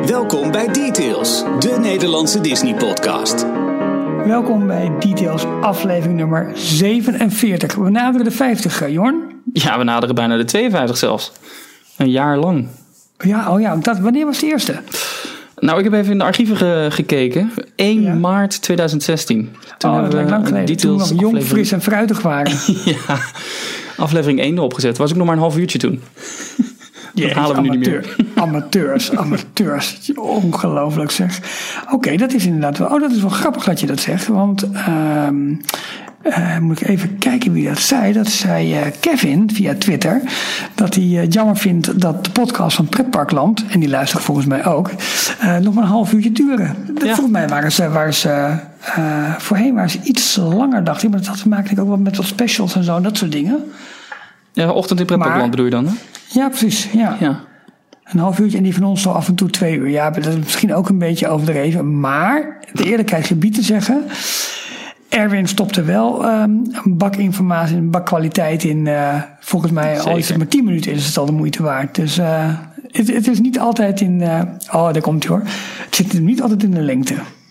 Welkom bij Details, de Nederlandse Disney-podcast. Welkom bij Details, aflevering nummer 47. We naderen de 50, Jorn. Ja, we naderen bijna de 52 zelfs. Een jaar lang. Ja, wanneer was de eerste? Nou, ik heb even in de archieven gekeken. 1 maart 2016. Toen dat lijkt lang geleden. Toen we nog jong, fris en fruitig waren. Ja, aflevering 1 erop gezet. Was ik nog maar een half uurtje toen. Dat halen we nu niet meer. Amateurs. Ongelooflijk zeg. Oké, dat is inderdaad wel... dat is wel grappig dat je dat zegt. Want moet ik even kijken wie dat zei. Dat zei Kevin via Twitter. Dat hij jammer vindt dat de podcast van Pretparkland... en die luistert volgens mij ook... nog maar een half uurtje duren. Volgens mij waren ze voorheen waren ze iets langer, dacht ik. Maar dat had te maken ook wel met wat specials en zo. En dat soort dingen. Ja, ochtend in Pretparkland bedoel je dan, hè? Ja, precies. Ja. Een half uurtje en die van ons zo af en toe 2 uur. Ja, dat is misschien ook een beetje overdreven. Maar de eerlijkheid gebied te zeggen... Erwin stopte wel een bak informatie, een bak kwaliteit in. Volgens mij al is het maar 10 minuten is het al de moeite waard. Dus het is niet altijd in... daar komt hij hoor. Het zit niet altijd in de lengte.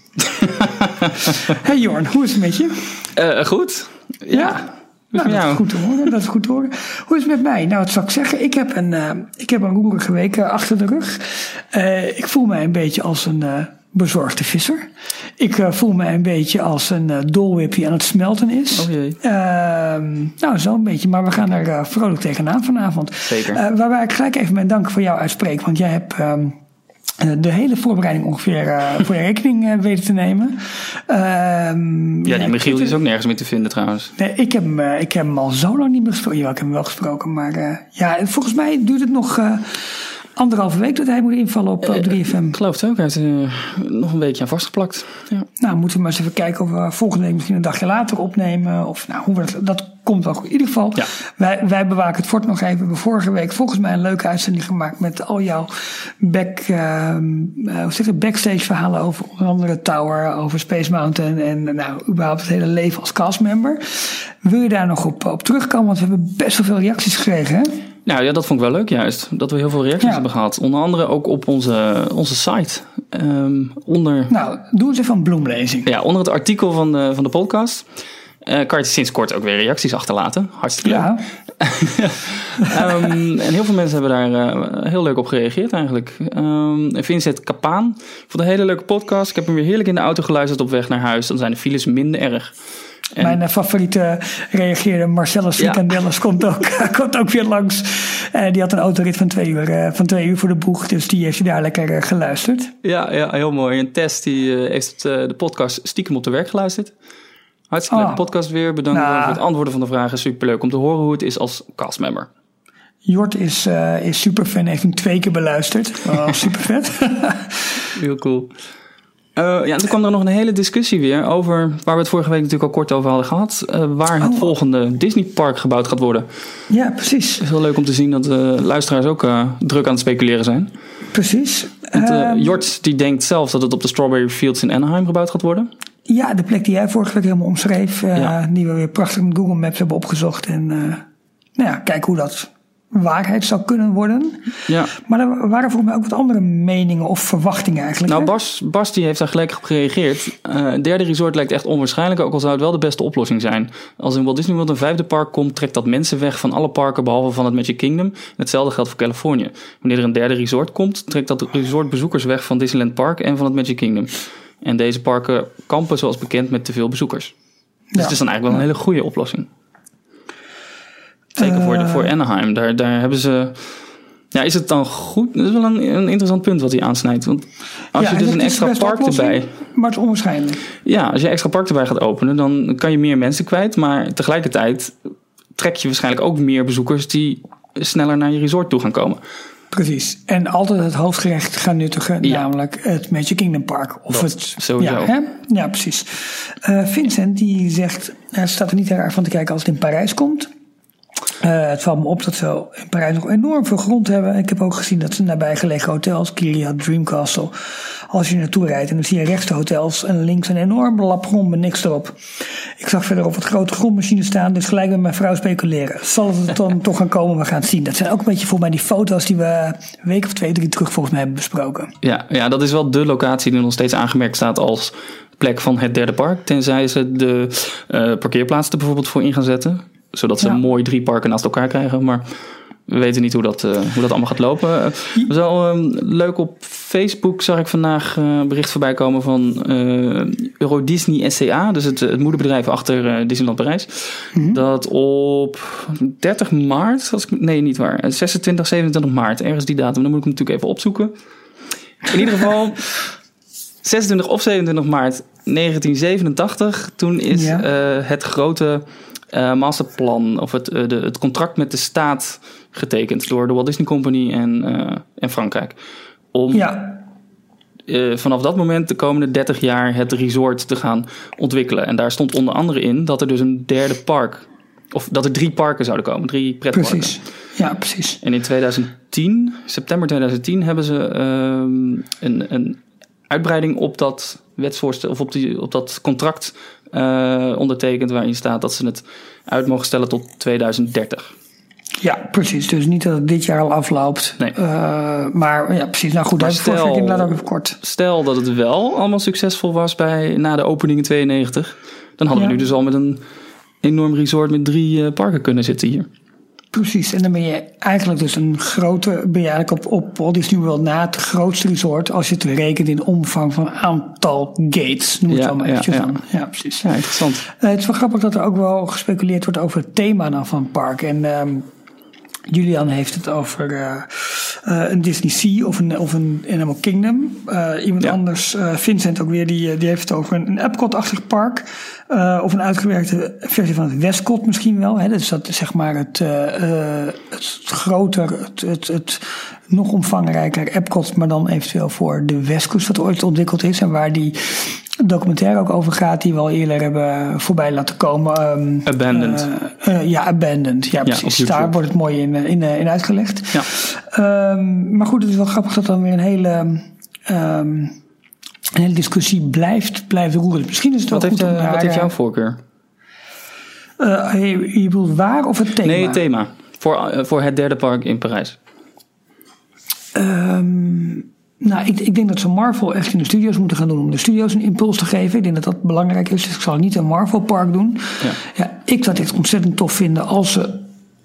Hey Jorn, hoe is het met je? Goed. Ja. Nou, dat is goed te horen. Hoe is het met mij? Nou, wat zou ik zeggen? Ik heb een roerige week achter de rug. Ik voel mij een beetje als een bezorgde visser. Ik voel mij een beetje als een dolwip die aan het smelten is. Oh jee. Nou, zo een beetje. Maar we gaan er vrolijk tegenaan vanavond. Zeker. Waarbij ik gelijk even mijn dank voor jou uitspreek. Want jij hebt... de hele voorbereiding ongeveer voor je rekening weten te nemen. Die Michiel is ook nergens meer te vinden trouwens. Nee, ik heb hem al zo lang niet meer gesproken. Ja, ik heb hem wel gesproken. Maar volgens mij duurt het nog 1,5 week dat hij moet invallen op 3FM. Ik geloof het ook. Hij heeft nog een weekje aan vastgeplakt. Ja. Nou, moeten we maar eens even kijken of we volgende week misschien een dagje later opnemen. Of nou, hoe dat komt wel goed. In ieder geval, wij bewaken het fort nog even. We hebben vorige week volgens mij een leuke uitzending gemaakt met al jouw backstage verhalen over onder andere Tower, over Space Mountain en überhaupt het hele leven als castmember. Wil je daar nog op terugkomen? Want we hebben best wel veel reacties gekregen, hè? Nou ja, dat vond ik wel leuk juist. Dat we heel veel reacties hebben gehad. Onder andere ook op onze site. Nou, doe eens even een bloemlezing. Ja, onder het artikel van de podcast. Kan je sinds kort ook weer reacties achterlaten. Hartstikke leuk. Ja. En heel veel mensen hebben daar heel leuk op gereageerd eigenlijk. Vincent Kapaan vond een hele leuke podcast. Ik heb hem weer heerlijk in de auto geluisterd op weg naar huis. Dan zijn de files minder erg. Mijn favoriete reageerde Marcellus Frikandellis komt ook weer langs. Die had een autorit van 2 uur voor de boeg. Dus die heeft daar lekker geluisterd. Ja, heel mooi. En Tess die heeft de podcast stiekem op de werk geluisterd. Hartstikke leuke podcast weer. Bedankt voor het antwoorden van de vragen. Superleuk om te horen hoe het is als castmember. Jort is superfan. Heeft hem 2 keer beluisterd. Oh, super vet. Heel cool. En toen kwam er nog een hele discussie weer over, waar we het vorige week natuurlijk al kort over hadden gehad, waar het volgende Disneypark gebouwd gaat worden. Ja, precies. Het is heel leuk om te zien dat de luisteraars ook druk aan het speculeren zijn. Precies. Jort die denkt zelf dat het op de Strawberry Fields in Anaheim gebouwd gaat worden. Ja, de plek die jij vorige week helemaal omschreef, die we weer prachtig met Google Maps hebben opgezocht. En kijk hoe dat waarheid zou kunnen worden. Ja. Maar er waren volgens mij ook wat andere meningen of verwachtingen eigenlijk. Nou, Bas die heeft daar gelijk op gereageerd. Derde resort lijkt echt onwaarschijnlijk, ook al zou het wel de beste oplossing zijn. Als in Walt Disney World een 5e park komt, trekt dat mensen weg van alle parken behalve van het Magic Kingdom. Hetzelfde geldt voor Californië. Wanneer er een 3e resort komt, trekt dat resort bezoekers weg van Disneyland Park en van het Magic Kingdom. En deze parken kampen zoals bekend met te veel bezoekers. Dus het is dan eigenlijk wel een hele goede oplossing. Zeker voor Anaheim. Daar hebben ze... Ja, is het dan goed? Dat is wel een interessant punt wat hij aansnijdt. Want als je dus een extra park erbij... Maar het is onwaarschijnlijk. Ja, als je een extra park erbij gaat openen, dan kan je meer mensen kwijt. Maar tegelijkertijd trek je waarschijnlijk ook meer bezoekers die sneller naar je resort toe gaan komen. Precies. En altijd het hoofdgerecht gaan nuttigen, namelijk het Magic Kingdom Park. Of dat, het sowieso. Ja, precies. Vincent die zegt, hij staat er niet heel erg van te kijken als het in Parijs komt. Het valt me op dat ze in Parijs nog enorm veel grond hebben. Ik heb ook gezien dat ze nabijgelegen hotels, Kiria, Dreamcastle, als je naartoe rijdt en dan zie je rechts de hotels en links een enorme lap grond met niks erop. Ik zag verderop wat grote grondmachines staan, dus gelijk met mijn vrouw speculeren. Zal het dan toch gaan komen? We gaan het zien. Dat zijn ook een beetje volgens mij die foto's die we een week of 2, 3 terug volgens mij hebben besproken. Ja, dat is wel de locatie die nog steeds aangemerkt staat als plek van het derde park. Tenzij ze de parkeerplaats er bijvoorbeeld voor in gaan zetten. Zodat ze mooi 3 parken naast elkaar krijgen. Maar we weten niet hoe dat allemaal gaat lopen. Wel leuk, op Facebook zag ik vandaag bericht voorbij komen van Euro Disney SCA. Dus het moederbedrijf achter Disneyland Parijs. Mm-hmm. Dat op 30 maart, nee niet waar, 26, 27 maart, ergens die datum. Dan moet ik hem natuurlijk even opzoeken. In ieder geval 26 of 27 maart 1987. Toen is het grote masterplan of het contract met de staat getekend door de Walt Disney Company en Frankrijk. Om vanaf dat moment de komende 30 jaar het resort te gaan ontwikkelen. En daar stond onder andere in dat er dus een derde park, of dat er 3 parken zouden komen, 3 pretparken. Precies. Ja, precies. En in 2010, september 2010, hebben ze een uitbreiding op dat wetsvoorstel of op dat contract ondertekend, waarin staat dat ze het uit mogen stellen tot 2030. Ja, precies. Dus niet dat het dit jaar al afloopt. Nee. Maar ja, precies. Nou goed, daar heb ik inderdaad ook even kort. Stel dat het wel allemaal succesvol was na de opening in 92. Dan hadden we nu dus al met een enorm resort met 3 parken kunnen zitten hier. Precies, en dan ben je eigenlijk dus op Walt Disney World na het grootste resort, als je het rekent in omvang van aantal gates. Noem het maar eventjes aan. Ja, precies. Ja, interessant. Het is wel grappig dat er ook wel gespeculeerd wordt over het thema dan van het park. En Julian heeft het over een Disney Sea of een Animal Kingdom. Iemand anders, Vincent ook weer, die heeft het over een Epcot-achtig park. Of een uitgewerkte versie van het Westcott misschien wel. Hè? Dus dat is zeg maar het groter, het nog omvangrijker Epcot, maar dan eventueel voor de Westkust wat ooit ontwikkeld is. En waar die documentaire ook over gaat, die we al eerder hebben voorbij laten komen. Abandoned. Abandoned. Ja, precies. Daar wordt het mooi in uitgelegd. Ja. Maar goed, het is wel grappig dat dan weer een hele discussie blijft roeren. Misschien is het wel goed om wat heeft jouw voorkeur? Je bedoelt waar of het thema? Nee, het thema. Voor het derde park in Parijs. Nou, ik denk dat ze Marvel echt in de studio's moeten gaan doen om de studio's een impuls te geven. Ik denk dat dat belangrijk is. Dus ik zal niet een Marvel park doen. Ja, ik zou dit ontzettend tof vinden als ze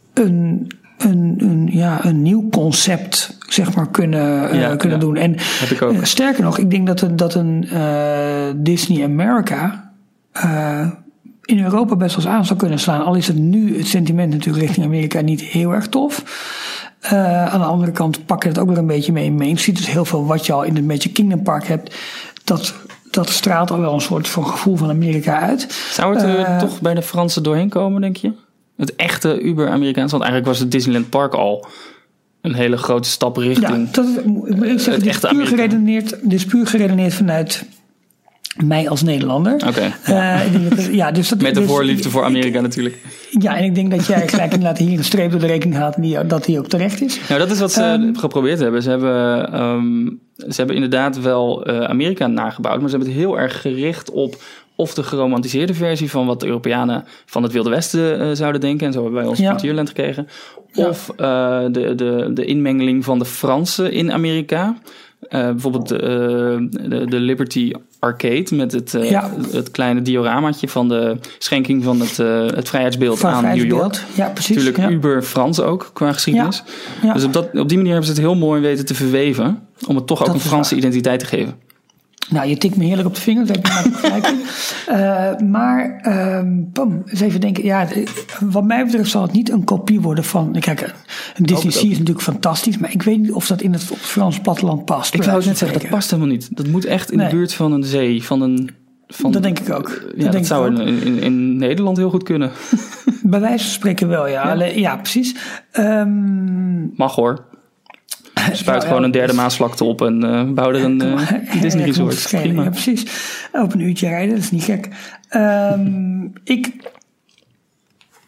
een nieuw concept zeg maar kunnen doen. En heb ik ook. Sterker nog, ik denk dat een Disney America in Europa best wel eens aan zou kunnen slaan. Al is het nu het sentiment natuurlijk richting Amerika niet heel erg tof. Aan de andere kant pak je het ook weer een beetje mee in Main Street. Dus heel veel wat je al in het Magic Kingdom Park hebt, dat straalt al wel een soort van gevoel van Amerika uit. Zou het toch bij de Fransen doorheen komen, denk je? Het echte Uber-Amerikaans, want eigenlijk was het Disneyland Park al een hele grote stap richting het echte Amerika. Dit is puur geredeneerd vanuit mij als Nederlander. Oké. Dus met de voorliefde voor Amerika natuurlijk. Ja, en ik denk dat jij gelijk inderdaad hier een streep door de rekening haalt en dat die ook terecht is. Nou, dat is wat ze geprobeerd hebben. Ze hebben inderdaad wel Amerika nagebouwd, maar ze hebben het heel erg gericht op of de geromantiseerde versie van wat de Europeanen van het Wilde Westen zouden denken. En zo hebben wij ons Frontierland gekregen. Of de inmengeling van de Fransen in Amerika. Bijvoorbeeld de Liberty Arcade met het kleine dioramaatje van de schenking van het vrijheidsbeeld aan New York. Ja, precies. Natuurlijk Uber Frans ook qua geschiedenis. Ja. Dus op die manier hebben ze het heel mooi weten te verweven om het toch ook een Franse identiteit te geven. Nou, je tikt me heerlijk op de vingers, dat heb je maar te vergelijken. Maar, eens even denken. Ja, wat mij betreft zal het niet een kopie worden van. Kijk, een Disney Sea is natuurlijk fantastisch, maar ik weet niet of dat op het Frans platteland past. Ik wou het net zeggen, dat past helemaal niet. Dat moet echt in de buurt van een zee, dat denk ik ook. Dat zou in Nederland heel goed kunnen. Bij wijze van spreken wel, ja. Ja, precies. Mag hoor. Spuit gewoon een derde Maasvlakte op en bouw er een Disney Resort. Prima. Ja, precies. Op een uurtje rijden, dat is niet gek.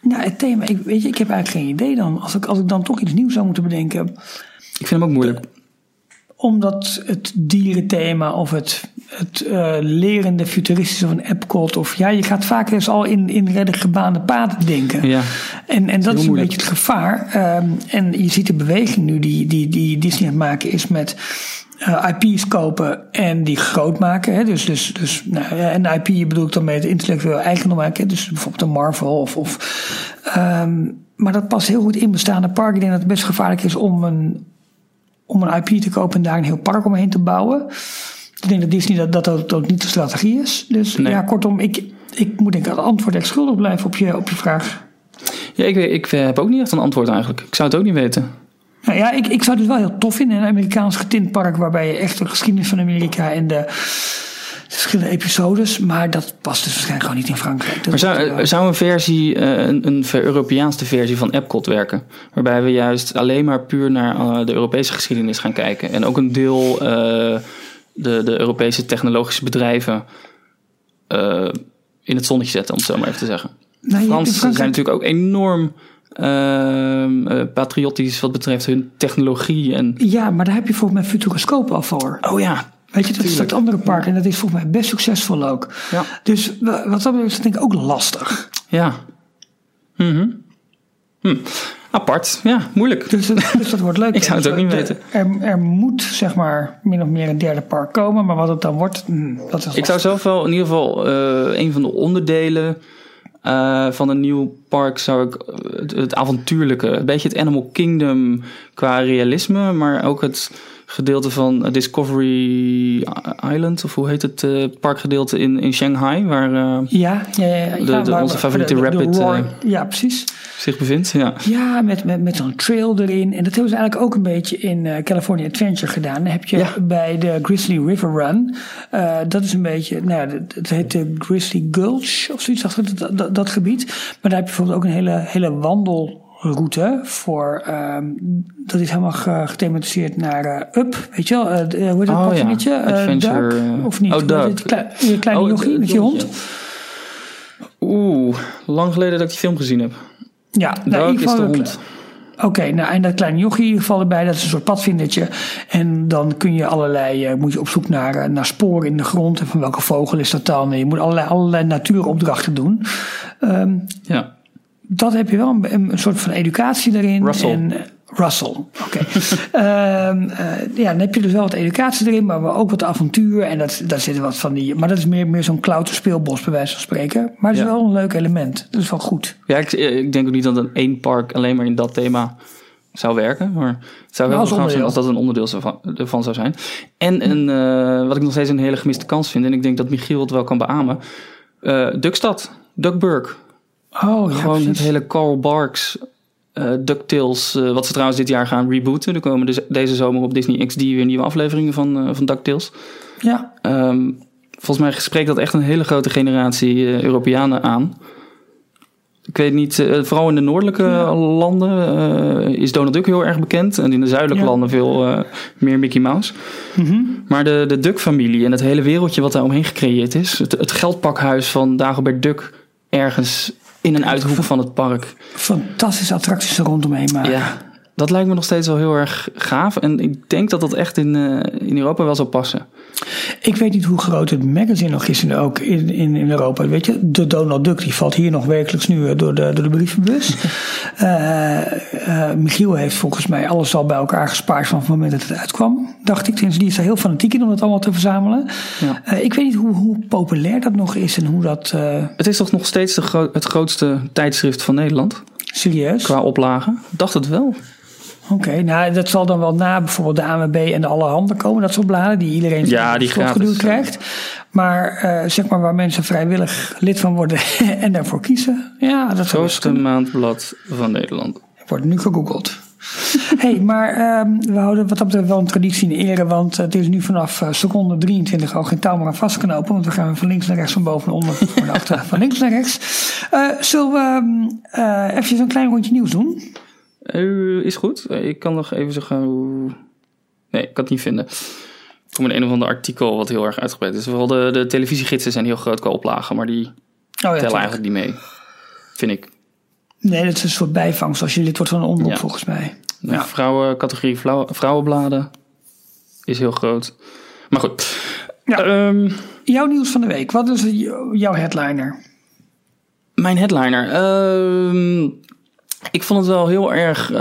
Nou, het thema, ik heb eigenlijk geen idee dan. Als ik dan toch iets nieuws zou moeten bedenken. Ik vind hem ook moeilijk. Omdat het dierenthema of het lerende futuristische van Epcot. Of je gaat vaak dus al in redelijk gebaande paden denken. Ja. En dat is een beetje het gevaar. En je ziet de beweging nu die Disney aan het maken is met IP's kopen en die groot maken. Hè? Dus en IP bedoel ik dan met intellectueel eigendom maken. Dus bijvoorbeeld een Marvel maar dat past heel goed in bestaande parken. Ik denk dat het best gevaarlijk is om een IP te kopen en daar een heel park omheen te bouwen. Ik denk dat Disney dat ook niet de strategie is. Dus nee. Kortom, ik moet denk ik het antwoord echt schuldig blijven op je vraag. Ja, ik heb ook niet echt een antwoord eigenlijk. Ik zou het ook niet weten. Nou ja, ik zou het wel heel tof vinden. Een Amerikaans getint park waarbij je echt de geschiedenis van Amerika en de verschillende episodes. Maar dat past dus waarschijnlijk gewoon niet in Frankrijk. Maar zou een versie, een Europeaanse versie van Epcot werken? Waarbij we juist alleen maar puur naar de Europese geschiedenis gaan kijken. En ook een deel de Europese technologische bedrijven in het zonnetje zetten, om het zo maar even te zeggen. Nou, Fransen zijn natuurlijk ook enorm patriotisch wat betreft hun technologie. Ja, maar daar heb je volgens mij Futuroscope al voor. Oh ja. Weet je, dat is dat andere park en dat is volgens mij best succesvol ook. Ja. Dus wat dat betreft is het denk ik ook lastig. Ja. Apart, ja, moeilijk. Dus dat wordt leuk. Ik zou het ook niet weten. Er moet zeg maar min of meer een derde park komen, maar wat het dan wordt, dat is lastig. Ik zou zelf wel in ieder geval een van de onderdelen van een nieuw park zou ik het avontuurlijke, een beetje het Animal Kingdom qua realisme, maar ook het gedeelte van Discovery Island, of hoe heet het parkgedeelte in Shanghai, waar onze favoriete Rapid precies. zich bevindt. Ja, ja met zo'n trail erin. En dat hebben ze eigenlijk ook een beetje in California Adventure gedaan. Dan heb je bij de Grizzly River Run, dat is een beetje, het heet de Grizzly Gulch of zoiets, dat gebied. Maar daar heb je bijvoorbeeld ook een hele wandelroute voor, dat is helemaal gethematiseerd naar Up, weet je wel, hoe heet dat padvingertje? Adventure, Duck, of niet? Oh, Duck. Je kleine jochie met je hond. Lang geleden dat ik die film gezien heb. Ja, Duck is de hond. Oké, en dat kleine jochie in ieder geval erbij, dat is een soort padvindertje. En dan kun je moet je op zoek naar sporen in de grond. En van welke vogel is dat dan? En je moet allerlei natuuropdrachten doen. Dat heb je wel een soort van educatie daarin. Russell, oké. Dan heb je dus wel wat educatie erin, maar ook wat avontuur. En daar zitten wat van die. Maar dat is meer zo'n klauterspeelbos, bij wijze van spreken. Maar het is wel een leuk element. Dat is wel goed. Ja, ik denk ook niet dat een één park alleen maar in dat thema zou werken. Maar het zou wel gaaf zijn als dat een onderdeel ervan zou zijn. En wat ik nog steeds een hele gemiste kans vind, en ik denk dat Michiel het wel kan beamen. Duckstad, Duckburg. Gewoon het hele Carl Barks, DuckTales, wat ze trouwens dit jaar gaan rebooten. Er komen dus deze zomer op Disney XD weer nieuwe afleveringen van DuckTales. Ja. Volgens mij spreekt dat echt een hele grote generatie Europeanen aan. Ik weet niet, vooral in de noordelijke landen is Donald Duck heel erg bekend. En in de zuidelijke landen veel meer Mickey Mouse. Mm-hmm. Maar de Duck-familie en het hele wereldje wat daar omheen gecreëerd is. Het geldpakhuis van Dagobert Duck ergens in een uithoek van het park. Fantastische attracties er rondomheen maken. Ja, dat lijkt me nog steeds wel heel erg gaaf. En ik denk dat dat echt in Europa wel zou passen. Ik weet niet hoe groot het magazine nog is in Europa. Weet je, de Donald Duck die valt hier nog wekelijks nu door de brievenbus. Michiel heeft volgens mij alles al bij elkaar gespaard van het moment dat het uitkwam. Dacht ik. Die is er heel fanatiek in om dat allemaal te verzamelen. Ja. Ik weet niet hoe populair dat nog is en hoe dat. Het is toch nog steeds het grootste tijdschrift van Nederland? Serieus? Qua oplage? Ik dacht het wel. Oké, dat zal dan wel na bijvoorbeeld de ANWB en de Allerhande komen. Dat soort bladen die iedereen die geduwd krijgt. Maar zeg maar waar mensen vrijwillig lid van worden en daarvoor kiezen. Ja, dat is het grootste maandblad van Nederland. Wordt nu gegoogeld. Maar we houden wat dat betreft wel een traditie in ere. Want het is nu vanaf seconde 23 al geen touw meer aan vastknopen. Want we gaan van links naar rechts, van boven naar onder, van achter, van links naar rechts. Zullen we even een klein rondje nieuws doen? Is goed. Ik kan nog even zeggen. Nee, ik kan het niet vinden. Voor een of ander artikel wat heel erg uitgebreid is. Vooral de televisiegidsen zijn heel groot qua oplagen, maar die tellen eigenlijk niet mee. Vind ik. Nee, dat is een soort bijvangst als je lid wordt van een omroep volgens mij. De vrouwencategorie vrouwenbladen is heel groot. Maar goed. Ja. Jouw nieuws van de week. Wat is jouw headliner? Mijn headliner? Ik vond het wel heel erg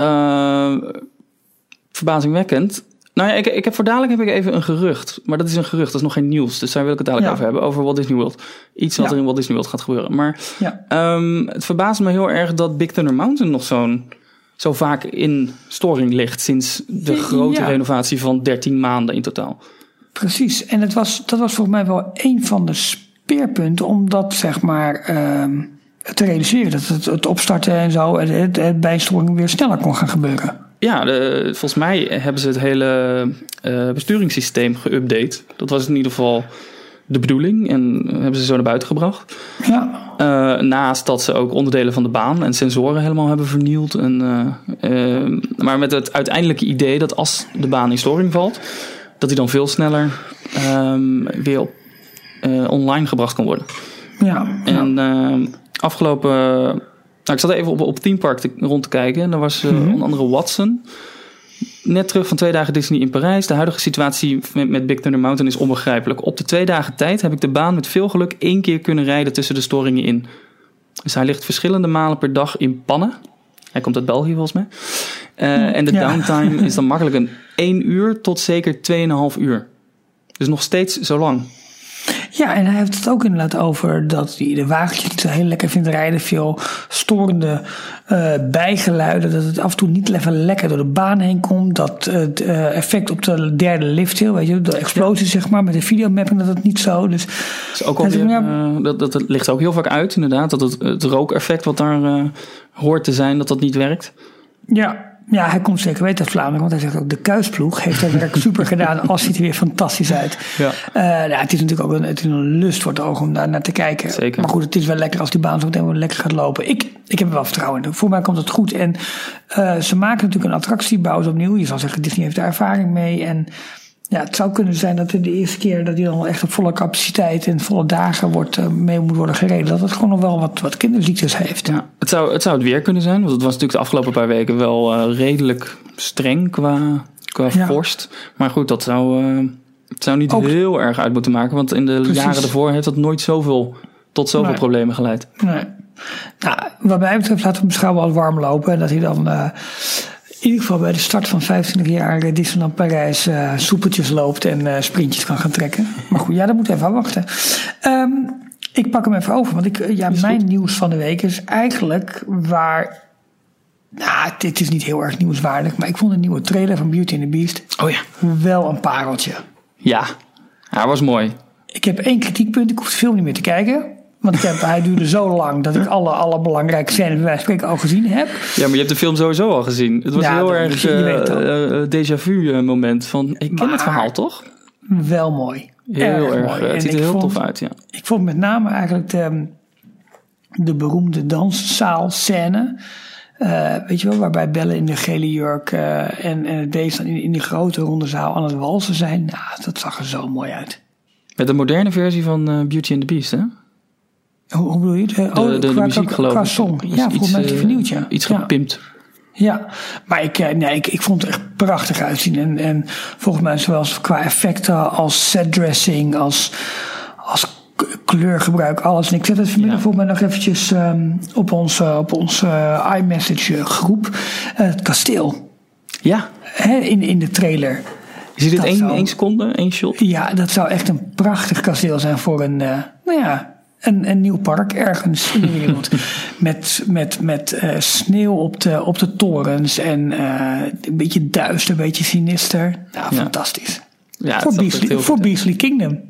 verbazingwekkend. Nou ja, ik heb voor dadelijk even een gerucht. Maar dat is een gerucht, dat is nog geen nieuws. Dus daar wil ik het dadelijk over hebben. Over Walt Disney World. Iets wat er in Walt Disney World gaat gebeuren. Maar het verbaast me heel erg dat Big Thunder Mountain nog zo vaak in storing ligt. Sinds de grote renovatie van 13 maanden in totaal. Precies. En dat was volgens mij wel een van de speerpunten om dat zeg maar te realiseren. Dat het opstarten en zo, het bijstoring weer sneller kon gaan gebeuren. Ja, volgens mij hebben ze het hele besturingssysteem geüpdate. Dat was in ieder geval de bedoeling en hebben ze zo naar buiten gebracht. Ja. Naast dat ze ook onderdelen van de baan en sensoren helemaal hebben vernield. Maar met het uiteindelijke idee dat als de baan in storing valt, dat die dan veel sneller weer online gebracht kan worden. Ja. En afgelopen... ik zat even op Theme Park rond te kijken. En daar was onder andere Watson. Net terug van 2 dagen Disney in Parijs. De huidige situatie met Big Thunder Mountain is onbegrijpelijk. Op de 2 dagen tijd heb ik de baan met veel geluk 1 keer kunnen rijden tussen de storingen in. Dus hij ligt verschillende malen per dag in pannen. Hij komt uit België volgens mij. En de downtime is dan makkelijk een 1 uur tot zeker 2,5 uur. Dus nog steeds zo lang. Ja, en hij heeft het ook inderdaad over dat hij de wagentjes niet zo heel lekker vindt rijden. Veel storende bijgeluiden. Dat het af en toe niet even lekker door de baan heen komt. Dat het effect op de derde lifthill, weet je, de explosie zeg maar, met de videomapping, dat het niet zo. Dus ook alweer, dat ligt ook heel vaak uit inderdaad. Dat het rookeffect wat daar hoort te zijn, dat niet werkt. Ja, hij komt zeker weten uit Vlaanderen, want hij zegt ook de Kuisploeg heeft haar werk super gedaan. Alles ziet er weer fantastisch uit. Ja. Het is natuurlijk ook een lust voor het oog om daar naar te kijken. Zeker. Maar goed, het is wel lekker als die baan zo meteen lekker gaat lopen. Ik heb er wel vertrouwen in. Voor mij komt het goed. En ze maken natuurlijk een attractie, bouwen ze opnieuw. Je zal zeggen, Disney heeft daar ervaring mee. En ja, het zou kunnen zijn dat de eerste keer dat hij dan echt op volle capaciteit en volle dagen mee moet worden gereden. Dat het gewoon nog wel wat kinderziektes heeft. Ja, het zou het weer kunnen zijn. Want het was natuurlijk de afgelopen paar weken wel redelijk streng qua vorst. Maar goed, het zou niet ook heel erg uit moeten maken. Want in de jaren daarvoor heeft dat nooit tot zoveel problemen geleid. Nee. Nou, wat mij betreft laten we beschouwen als warm lopen. En dat hij dan in ieder geval bij de start van 25 jaar Disneyland Parijs soepeltjes loopt en sprintjes kan gaan trekken. Maar goed, dat moet even afwachten. Ik pak hem even over, want mijn nieuws van de week is eigenlijk waar... Nou, dit is niet heel erg nieuwswaardig, maar ik vond een nieuwe trailer van Beauty and the Beast wel een pareltje. Ja, hij was mooi. Ik heb 1 kritiekpunt, ik hoef de film niet meer te kijken. Want hij duurde zo lang dat ik alle belangrijke scènes bij wijze van spreken al gezien heb. Ja, maar je hebt de film sowieso al gezien. Het was heel erg déjà vu moment van, ik ken het verhaal toch? Wel mooi. Heel erg mooi. Het ziet er heel tof uit, ja. Ik vond met name eigenlijk de beroemde danszaalscène. Weet je wel, waarbij Belle in de gele jurk en het beest dan in die grote ronde zaal aan het walsen zijn. Nou, dat zag er zo mooi uit. Met de moderne versie van Beauty and the Beast, hè? Hoe bedoel je het? De muziek geloof ik. Qua song. Ja, volgens mij is die vernieuwd, ja. Iets gepimpt. Ja, maar ik vond het echt prachtig uitzien. En volgens mij zowel qua effecten als setdressing, als kleurgebruik, alles. En ik zet het vanmiddag volgens mij nog eventjes op onze iMessage groep. Het kasteel. Ja. In de trailer. Je ziet het 1 seconde, 1 shot? Ja, dat zou echt een prachtig kasteel zijn voor een nieuw park ergens in de wereld. met sneeuw op de torens en een beetje duister, een beetje sinister. Nou, fantastisch. Ja, voor Beastly Kingdom.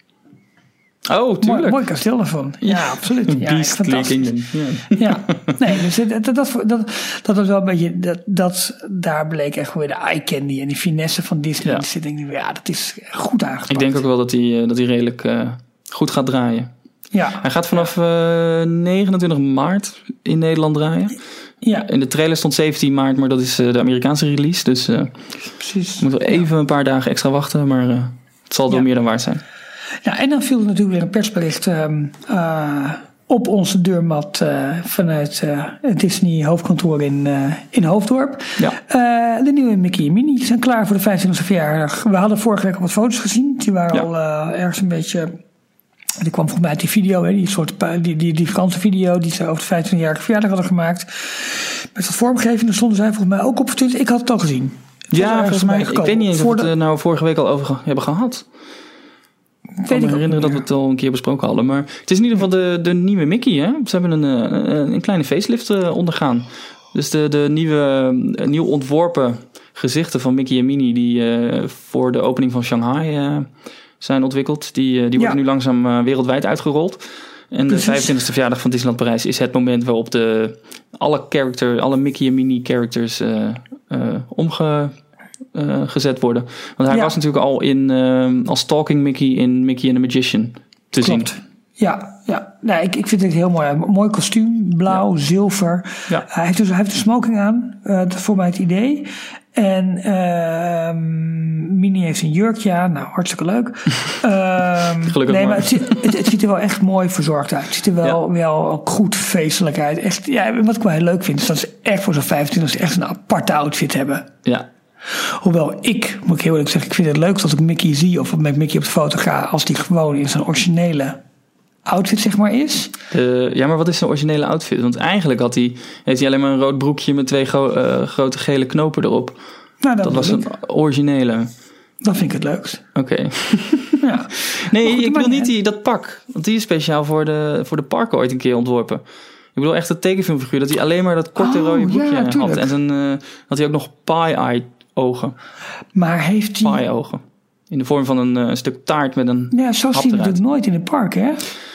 Oh, tuurlijk. Mooi kasteel daarvan. Ja, absoluut. Ja, Beastly Kingdom. Ja. Nee, dus dat was wel een beetje... Daar bleek echt weer de eye candy en die finesse van Disney. Ja. Dus ik denk, dat is goed aangepakt. Ik denk ook wel dat hij redelijk goed gaat draaien. Ja. Hij gaat vanaf 29 maart in Nederland draaien. Ja. In de trailer stond 17 maart, maar dat is de Amerikaanse release. Dus precies. We moeten even een paar dagen extra wachten, maar het zal wel meer dan waard zijn. Ja, en dan viel er natuurlijk weer een persbericht op onze deurmat vanuit het Disney hoofdkantoor in Hoofddorp. Ja. De nieuwe Mickey en Minnie zijn klaar voor de 25e verjaardag. We hadden vorige week al wat foto's gezien. Die waren al ergens een beetje... Die kwam volgens mij uit die video, hè, die Franse video die ze over de 25-jarige verjaardag hadden gemaakt. Met wat vormgeving, daar stonden zij volgens mij ook op Twitter. Ik had het al gezien. Ja, volgens mij. Ik weet niet eens of we het nou vorige week al over hebben gehad. Ik kan me herinneren dat we het al een keer besproken hadden. Maar het is in ieder geval de nieuwe Mickey. Hè? Ze hebben een kleine facelift ondergaan. Dus de nieuw ontworpen gezichten van Mickey en Minnie... die voor de opening van Shanghai zijn ontwikkeld... die worden nu langzaam wereldwijd uitgerold. En de 25e verjaardag van Disneyland Parijs is het moment waarop alle Mickey en Minnie characters omgezet worden. Want hij was natuurlijk al als Talking Mickey in Mickey and the Magician te zien. Ja. Nee, ik vind het heel mooi. Mooi kostuum, blauw, zilver. Ja. Hij heeft een smoking aan. Dat is voor mij het idee. En Minnie heeft een jurkje aan. Nou, hartstikke leuk. Gelukkig maar het ziet er wel echt mooi verzorgd uit. Het ziet er wel goed feestelijk uit. Echt, wat ik wel heel leuk vind, is dat ze echt voor zo'n 25 echt een aparte outfit hebben. Ja. Hoewel moet ik heel eerlijk zeggen, ik vind het leuk als ik Mickey zie of met Mickey op de foto ga, als die gewoon in zijn originele outfit, zeg maar, is. Maar wat is zijn originele outfit? Want eigenlijk heeft hij alleen maar een rood broekje met 2 grote gele knopen erop. Nou, dat was een originele. Dat vind ik het leukst. Oké. Ja. Nee, goed, ik wil niet dat pak. Want die is speciaal voor de parken ooit een keer ontworpen. Ik bedoel echt het tekenfilmfiguur. Dat hij alleen maar dat korte rode broekje had. En dan had hij ook nog pie-eye ogen. Maar heeft hij... Pie-ogen. In de vorm van een stuk taart met een Ja, zo zien we het nooit in het park, hè?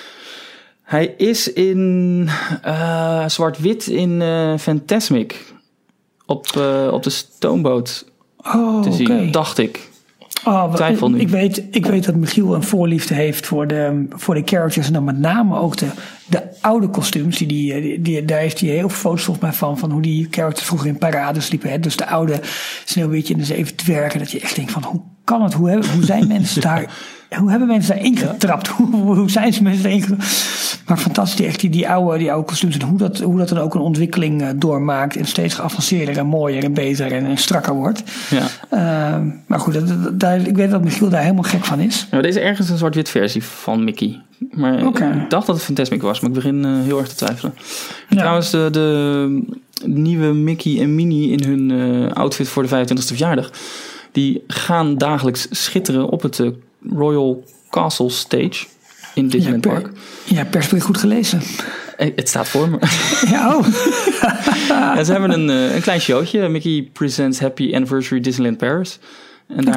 Hij is in zwart-wit in Fantasmic. Op de stoomboot te zien, dacht ik. Twijfel nu. Ik weet dat Michiel een voorliefde heeft voor de characters. En dan met name ook de oude kostuums. Daar heeft hij heel veel foto's volgens mij van hoe die characters vroeger in parades liepen. Hè? Dus de oude Sneeuwwitje en de 7 dwergen. Dat je echt denkt van, hoe kan het? Hoe zijn mensen daar... Hoe hebben mensen daar ingetrapt? Hoe zijn ze mensen daar ingetrapt? Maar fantastisch, echt die oude kostuums. En hoe dat dan ook een ontwikkeling doormaakt. En steeds geavanceerder en mooier en beter en strakker wordt. Ja. Maar goed, ik weet dat Michiel daar helemaal gek van is. Er is ergens een zwart-wit versie van Mickey. Maar ik dacht dat het Fantasmic was. Maar ik begin heel erg te twijfelen. Ja. Trouwens, de nieuwe Mickey en Minnie in hun outfit voor de 25e verjaardag. Die gaan dagelijks schitteren op het Royal Castle Stage in Disneyland Park. Ja, persbericht goed gelezen. Het staat voor me. Ja, en ze hebben een klein showtje. Mickey Presents Happy Anniversary Disneyland Paris. En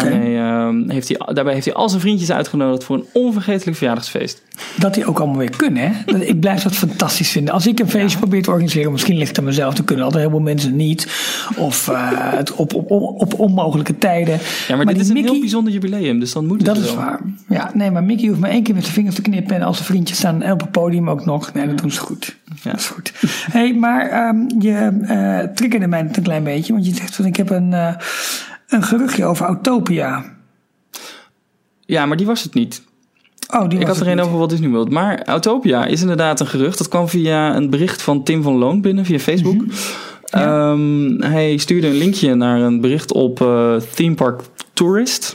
daarbij heeft hij al zijn vriendjes uitgenodigd voor een onvergetelijk verjaardagsfeest. Dat die ook allemaal weer kunnen, hè? Ik blijf dat fantastisch vinden. Als ik een feestje probeer te organiseren, misschien ligt het aan mezelf, dan kunnen altijd heel veel mensen niet. Of op onmogelijke tijden. Ja, maar dit is een heel bijzonder jubileum, dus dan moet het dat is waar. Ja, nee, maar Mickey hoeft maar 1 keer met zijn vingers te knippen en als zijn vriendjes staan op het podium ook nog. Nee, dat doen ze goed. Ja. Dat is goed. Hey, maar je triggerde mij een klein beetje, want je zegt van ik heb een geruchtje over Autopia. Ja, maar die was het niet. Ik had er een over Walt Disney World. Maar Autopia is inderdaad een gerucht. Dat kwam via een bericht van Tim van Loon binnen, via Facebook. Mm-hmm. Ja. Hij stuurde een linkje naar een bericht op Theme Park Tourist.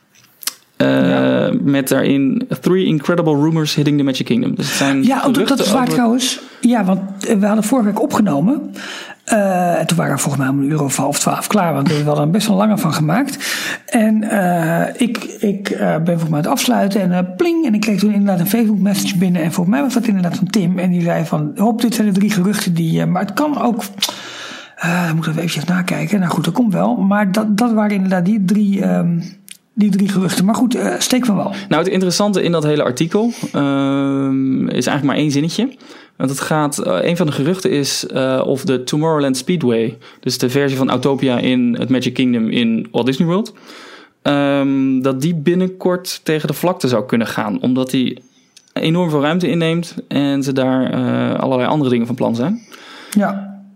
Met daarin 3 incredible rumors hitting the Magic Kingdom. Dus het zijn dat is waar trouwens. Ja, want we hadden vorige week opgenomen. Toen waren we volgens mij om 11:30 klaar. Want we hadden er best wel langer van gemaakt. En ik ben volgens mij aan het afsluiten. En pling. En ik kreeg toen inderdaad een Facebook message binnen. En volgens mij was dat inderdaad van Tim. En die zei van, dit zijn de 3 geruchten die... maar het kan ook... moet ik even eventjes nakijken. Nou goed, dat komt wel. Maar dat waren inderdaad die 3 geruchten. Maar goed, steek van wel. Nou, het interessante in dat hele artikel is eigenlijk maar 1 zinnetje. Want het gaat, een van de geruchten is of de Tomorrowland Speedway, dus de versie van Autopia in het Magic Kingdom in Walt Disney World, dat die binnenkort tegen de vlakte zou kunnen gaan. Omdat die enorm veel ruimte inneemt en ze daar allerlei andere dingen van plan zijn. Ja.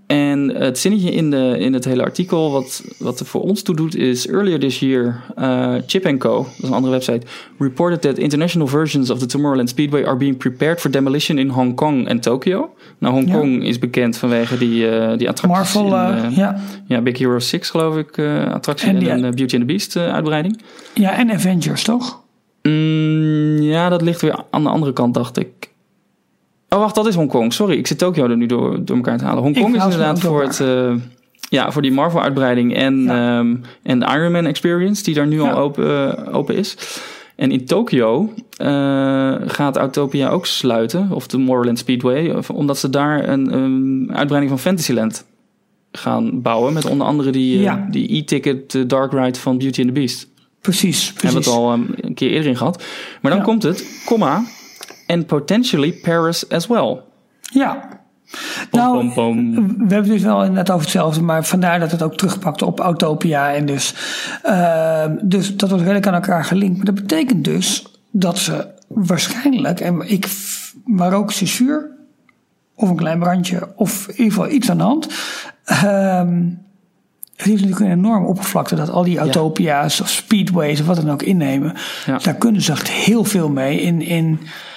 En het zinnetje in het hele artikel, wat er voor ons toe doet, is... Earlier this year, Chip & Co., dat is een andere website... reported that international versions of the Tomorrowland Speedway... are being prepared for demolition in Hong Kong en Tokyo. Nou, Hong Kong is bekend vanwege die attracties. Marvel, Big Hero 6 geloof ik, attractie. En Beauty and the Beast uitbreiding. Ja, en Avengers, toch? Ja, dat ligt weer aan de andere kant, dacht ik. Oh, wacht, dat is Hongkong. Sorry, ik zit Tokyo er nu door elkaar te halen. Hongkong is inderdaad voor die Marvel-uitbreiding en de Iron Man Experience, die daar nu al open is. En in Tokyo gaat Autopia ook sluiten, of de Tomorrowland Speedway, omdat ze daar een uitbreiding van Fantasyland gaan bouwen. Met onder andere die e-ticket Dark Ride van Beauty and the Beast. Precies. Hebben we het al een keer eerder in gehad. Maar dan komt het, and potentially Paris as well. Ja. Nou, we hebben het dus wel net over hetzelfde, maar vandaar dat het ook terugpakt op Autopia. En dus dat wordt redelijk aan elkaar gelinkt. Maar dat betekent dus dat ze waarschijnlijk, maar ook censuur, of een klein brandje, of in ieder geval iets aan de hand. Het heeft natuurlijk een enorme oppervlakte dat al die Autopia's of Speedways of wat dan ook innemen. Ja. Daar kunnen ze echt heel veel mee in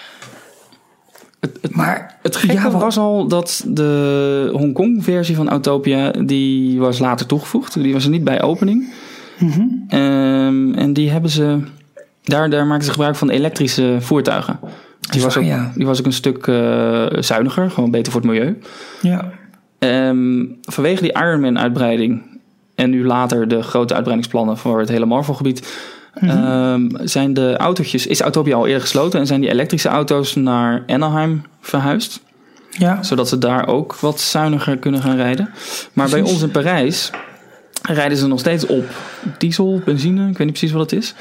maar het gekke was al dat de Hongkong versie van Autopia, die was later toegevoegd. Die was er niet bij opening. Mm-hmm. En die hebben ze... Daar maken ze gebruik van elektrische voertuigen. Die was ook een stuk zuiniger. Gewoon beter voor het milieu. Ja. Vanwege die Ironman uitbreiding en nu later de grote uitbreidingsplannen voor het hele Marvel-gebied... zijn de autootjes, is Autopia al eerder gesloten en zijn die elektrische auto's naar Anaheim verhuisd. Ja. Zodat ze daar ook wat zuiniger kunnen gaan rijden. Maar bij ons in Parijs rijden ze nog steeds op diesel, benzine, ik weet niet precies wat het is.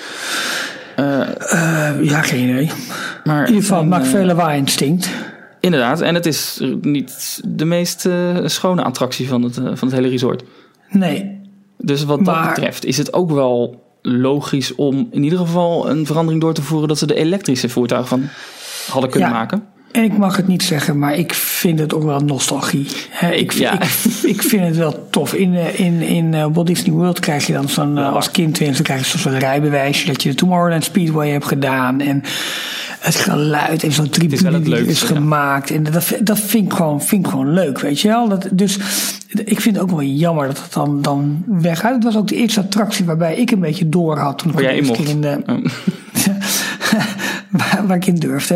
Geen idee. Maar in ieder geval, het maakt veel lawaai en stinkt. Inderdaad, en het is niet de meest schone attractie van het hele resort. Nee. Dus wat dat betreft is het ook wel logisch om in ieder geval een verandering door te voeren dat ze de elektrische voertuigen van hadden kunnen maken. En ik mag het niet zeggen, maar ik vind het ook wel nostalgie. Ik vind het wel tof. In Walt Disney World krijg je dan zo'n, als kind, dan krijg je zo'n rijbewijsje dat je de Tomorrowland Speedway hebt gedaan. En het geluid en zo'n tribune die is gemaakt. En dat vind ik gewoon leuk, weet je wel. Dus ik vind het ook wel jammer dat het dan weggaat. Het was ook de eerste attractie waarbij ik een beetje door had. Toen jij in mocht. Waar ik in durfde.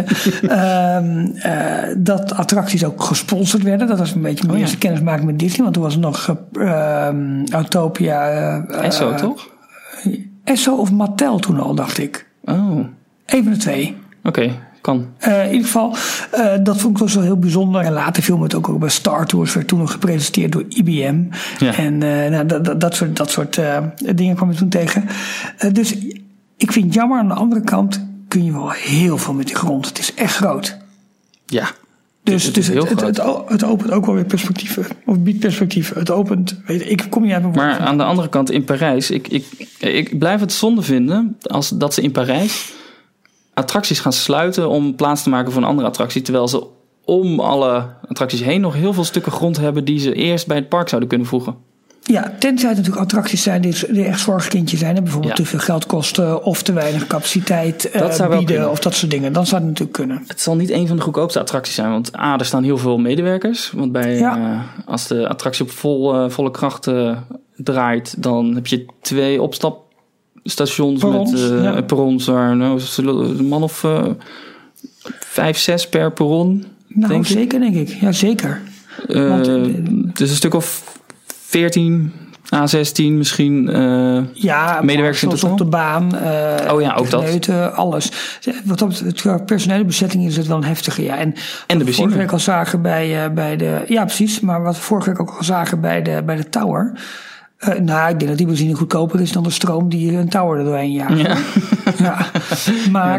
Dat attracties ook gesponsord werden. Dat was een beetje mijn eerste kennismaking met Disney. Want toen was er nog Autopia. Esso, toch? Esso of Mattel toen al, dacht ik. Oh. Een van de twee. Oké, kan. In ieder geval, dat vond ik toch zo heel bijzonder. En later viel het ook bij Star Tours. Werd toen nog gepresenteerd door IBM. Ja. En dat soort dingen kwam ik toen tegen. Dus ik vind het jammer. Aan de andere kant kun je wel heel veel met die grond. Het is echt groot. Ja. Dus het opent ook wel weer perspectieven. Of biedt perspectieven. Het opent, ik kom niet uit mijn woord. Maar aan de andere kant in Parijs. Ik blijf het zonde vinden dat ze in Parijs attracties gaan sluiten om plaats te maken voor een andere attractie. Terwijl ze om alle attracties heen nog heel veel stukken grond hebben die ze eerst bij het park zouden kunnen voegen. Ja, tenzij het natuurlijk attracties zijn die echt zorgkindje zijn. Bijvoorbeeld te veel geld kosten of te weinig capaciteit bieden of dat soort dingen. Dan zou het natuurlijk kunnen. Het zal niet een van de goedkoopste attracties zijn. Want er staan heel veel medewerkers. Want als de attractie op volle kracht draait, dan heb je 2 opstapstations met perrons waar een man of 5, 6 per perron. Nou, zeker denk ik. Ja, zeker. Het is een stuk of 14, A16 misschien medewerkers in totaal. Op de baan. Ook dat. Alles. Wat op het personele bezetting is het wel een heftige. Ja. En de benzine. Vorige week al zagen bij de... Ja, precies. Maar wat we vorige week ook al zagen bij de Tower. Ik denk dat die benzine goedkoper is dan de stroom die een tower er doorheen jaagt. Ja. Maar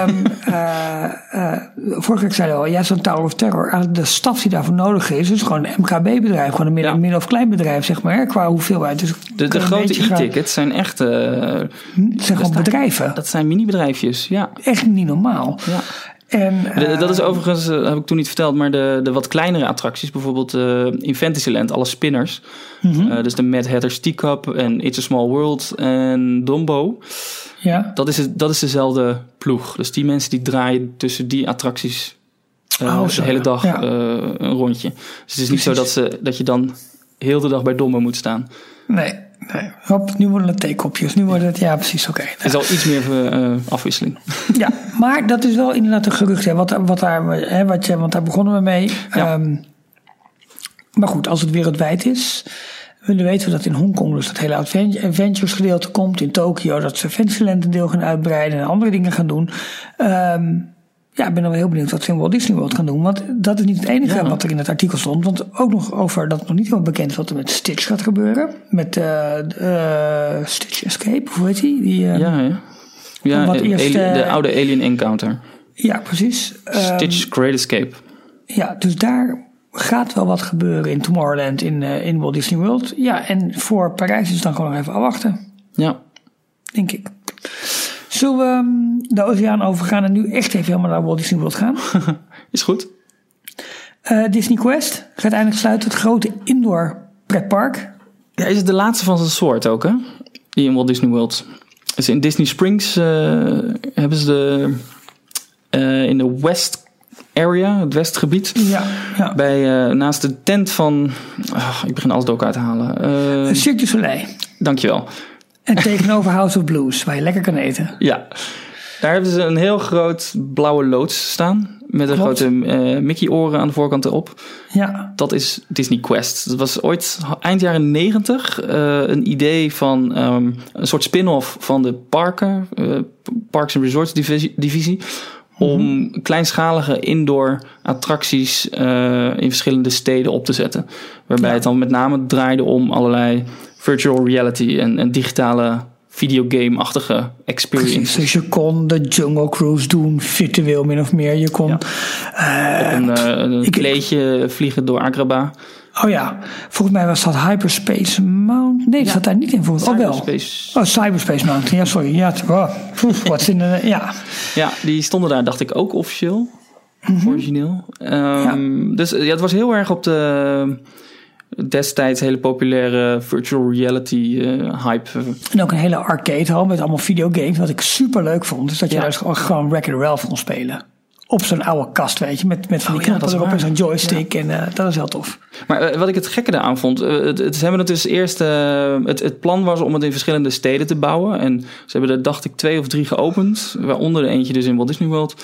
vorige week zei je al, zo'n Tower of Terror. De staf die daarvoor nodig is gewoon een MKB-bedrijf. Gewoon een midden- of klein bedrijf, zeg maar. Qua hoeveelheid. Dus de grote e-tickets zijn echt... Het zijn gewoon bedrijven. Dat zijn mini-bedrijfjes, ja. Echt niet normaal. Ja. En, dat is overigens, heb ik toen niet verteld, maar de wat kleinere attracties, bijvoorbeeld in Fantasyland, alle spinners. Dus de Mad Hatter's Teacup en It's a Small World en Dumbo. Ja. Dat is dezelfde ploeg. Dus die mensen die draaien tussen die attracties de hele dag een rondje. Dus het is niet zo dat je dan heel de dag bij Dumbo moet staan. Nee. Hop, nu worden het theekopjes. Nu wordt het, ja precies, oké. Het is al iets meer afwisseling. Ja, maar dat is wel inderdaad een gerucht. Hè, want daar begonnen we mee. Ja. Maar goed, als het wereldwijd is. Dan weten we dat in Hongkong dus dat hele Adventures gedeelte komt. In Tokio dat ze Fantasyland een deel gaan uitbreiden. En andere dingen gaan doen. Ik ben dan wel heel benieuwd wat ze in Walt Disney World gaan doen. Want dat is niet het enige wat er in het artikel stond. Want ook nog over dat het nog niet helemaal bekend is wat er met Stitch gaat gebeuren. Met Stitch Escape, hoe heet die? De oude Alien Encounter. Ja, precies. Stitch's Great Escape. Ja, dus daar gaat wel wat gebeuren in Tomorrowland in Walt Disney World. Ja, en voor Parijs is het dan gewoon nog even afwachten. Ja. Denk ik. Zullen we de oceaan overgaan en nu echt even helemaal naar Walt Disney World gaan? Is goed. Disney Quest gaat eindelijk sluiten. Het grote indoor pretpark. Ja, is het de laatste van zijn soort ook, hè? Die in Walt Disney World. Dus in Disney Springs hebben ze in de West Area, het Westgebied. Ja. Naast de tent van... ik begin alles door elkaar te halen. Cirque du Soleil. Dankjewel. En tegenover House of Blues, waar je lekker kan eten. Ja, daar hebben ze een heel groot blauwe loods staan. Met een grote Mickey-oren aan de voorkant erop. Ja. Dat is Disney Quest. Dat was ooit eind jaren 90 een idee van een soort spin-off van de parken. Parks and Resorts divisie. Om kleinschalige indoor attracties in verschillende steden op te zetten. Waarbij het dan met name draaide om allerlei virtual reality en digitale videogame-achtige experiences. Precies, dus je kon de Jungle Cruise doen, virtueel min of meer. Je kon op een kleedje vliegen door Agrabah. Oh ja, volgens mij was dat Hyperspace Mountain. Nee, dat zat daar niet in voor. Cyberspace Mountain. Ja, sorry. Ja, wat in de, ja, die stonden daar, dacht ik, ook officieel. Origineel. Dus het was heel erg op de destijds hele populaire virtual reality hype. En ook een hele arcadehal met allemaal videogames. Wat ik super leuk vond, is dat je dus gewoon Wreck-It Ralph kon spelen. Op zo'n oude kast, weet je, met van die knoppen erop en zo'n joystick. Ja. En dat is heel tof. Maar wat ik het gekke daaraan vond, ze hebben het dus eerst, het plan was om het in verschillende steden te bouwen. En ze hebben er, dacht ik, 2 of 3 geopend. Waaronder de eentje dus in Walt Disney World.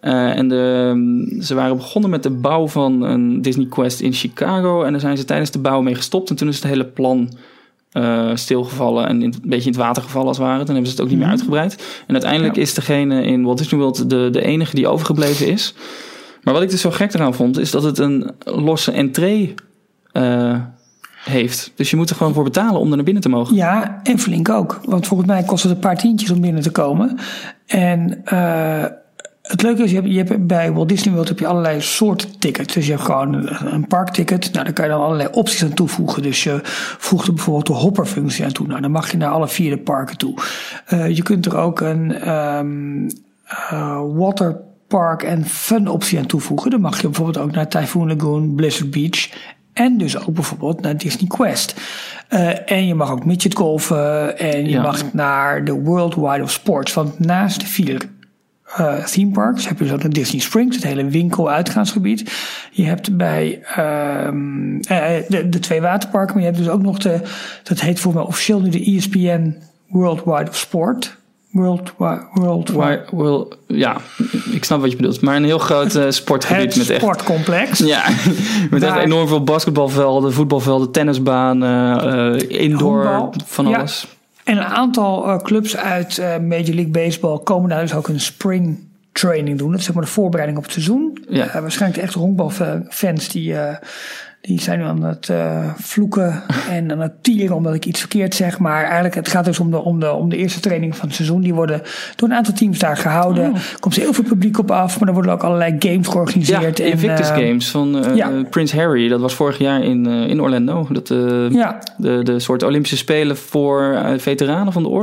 Ze waren begonnen met de bouw van een Disney Quest in Chicago. En daar zijn ze tijdens de bouw mee gestopt. En toen is het hele plan stilgevallen en een beetje in het water gevallen als het ware. Dan hebben ze het ook niet meer uitgebreid. En uiteindelijk is degene in Walt Disney World de enige die overgebleven is. Maar wat ik dus zo gek eraan vond, is dat het een losse entree heeft. Dus je moet er gewoon voor betalen om er naar binnen te mogen. Ja, en flink ook. Want volgens mij kost het een paar tientjes om binnen te komen. En het leuke is, je hebt bij Walt Disney World heb je allerlei soorten tickets. Dus je hebt gewoon een parkticket. Nou, daar kan je dan allerlei opties aan toevoegen. Dus je voegt er bijvoorbeeld de hopperfunctie aan toe. Nou, dan mag je naar alle 4 de parken toe. Je kunt er ook een waterpark en fun optie aan toevoegen. Dan mag je bijvoorbeeld ook naar Typhoon Lagoon, Blizzard Beach. En dus ook bijvoorbeeld naar Disney Quest. En je mag ook midget golfen. En je mag naar de World Wide of Sports. Want naast de 4 theme parks heb je dus ook de Disney Springs, het hele winkel-uitgaansgebied. Je hebt bij de 2 waterparken, maar je hebt dus ook nog dat heet voor mij officieel nu de ESPN World Wide of Sport. Ja, ik snap wat je bedoelt. Maar een heel groot sportgebied. Het sportcomplex. Ja, met echt enorm veel basketbalvelden, voetbalvelden, tennisbanen, indoor, honkbal, van alles. Ja. En een aantal clubs uit Major League Baseball komen daar dus ook een spring training doen. Dat is zeg maar de voorbereiding op het seizoen. Ja. Waarschijnlijk de echte honkbalfans die zijn nu aan het vloeken en aan het tieren omdat ik iets verkeerd zeg. Maar eigenlijk het gaat dus om de eerste training van het seizoen. Die worden door een aantal teams daar gehouden. Er komt heel veel publiek op af, maar er worden ook allerlei games georganiseerd. Ja, Invictus Games van Prince Harry. Dat was vorig jaar in Orlando. De soort Olympische Spelen voor veteranen van de oorlog.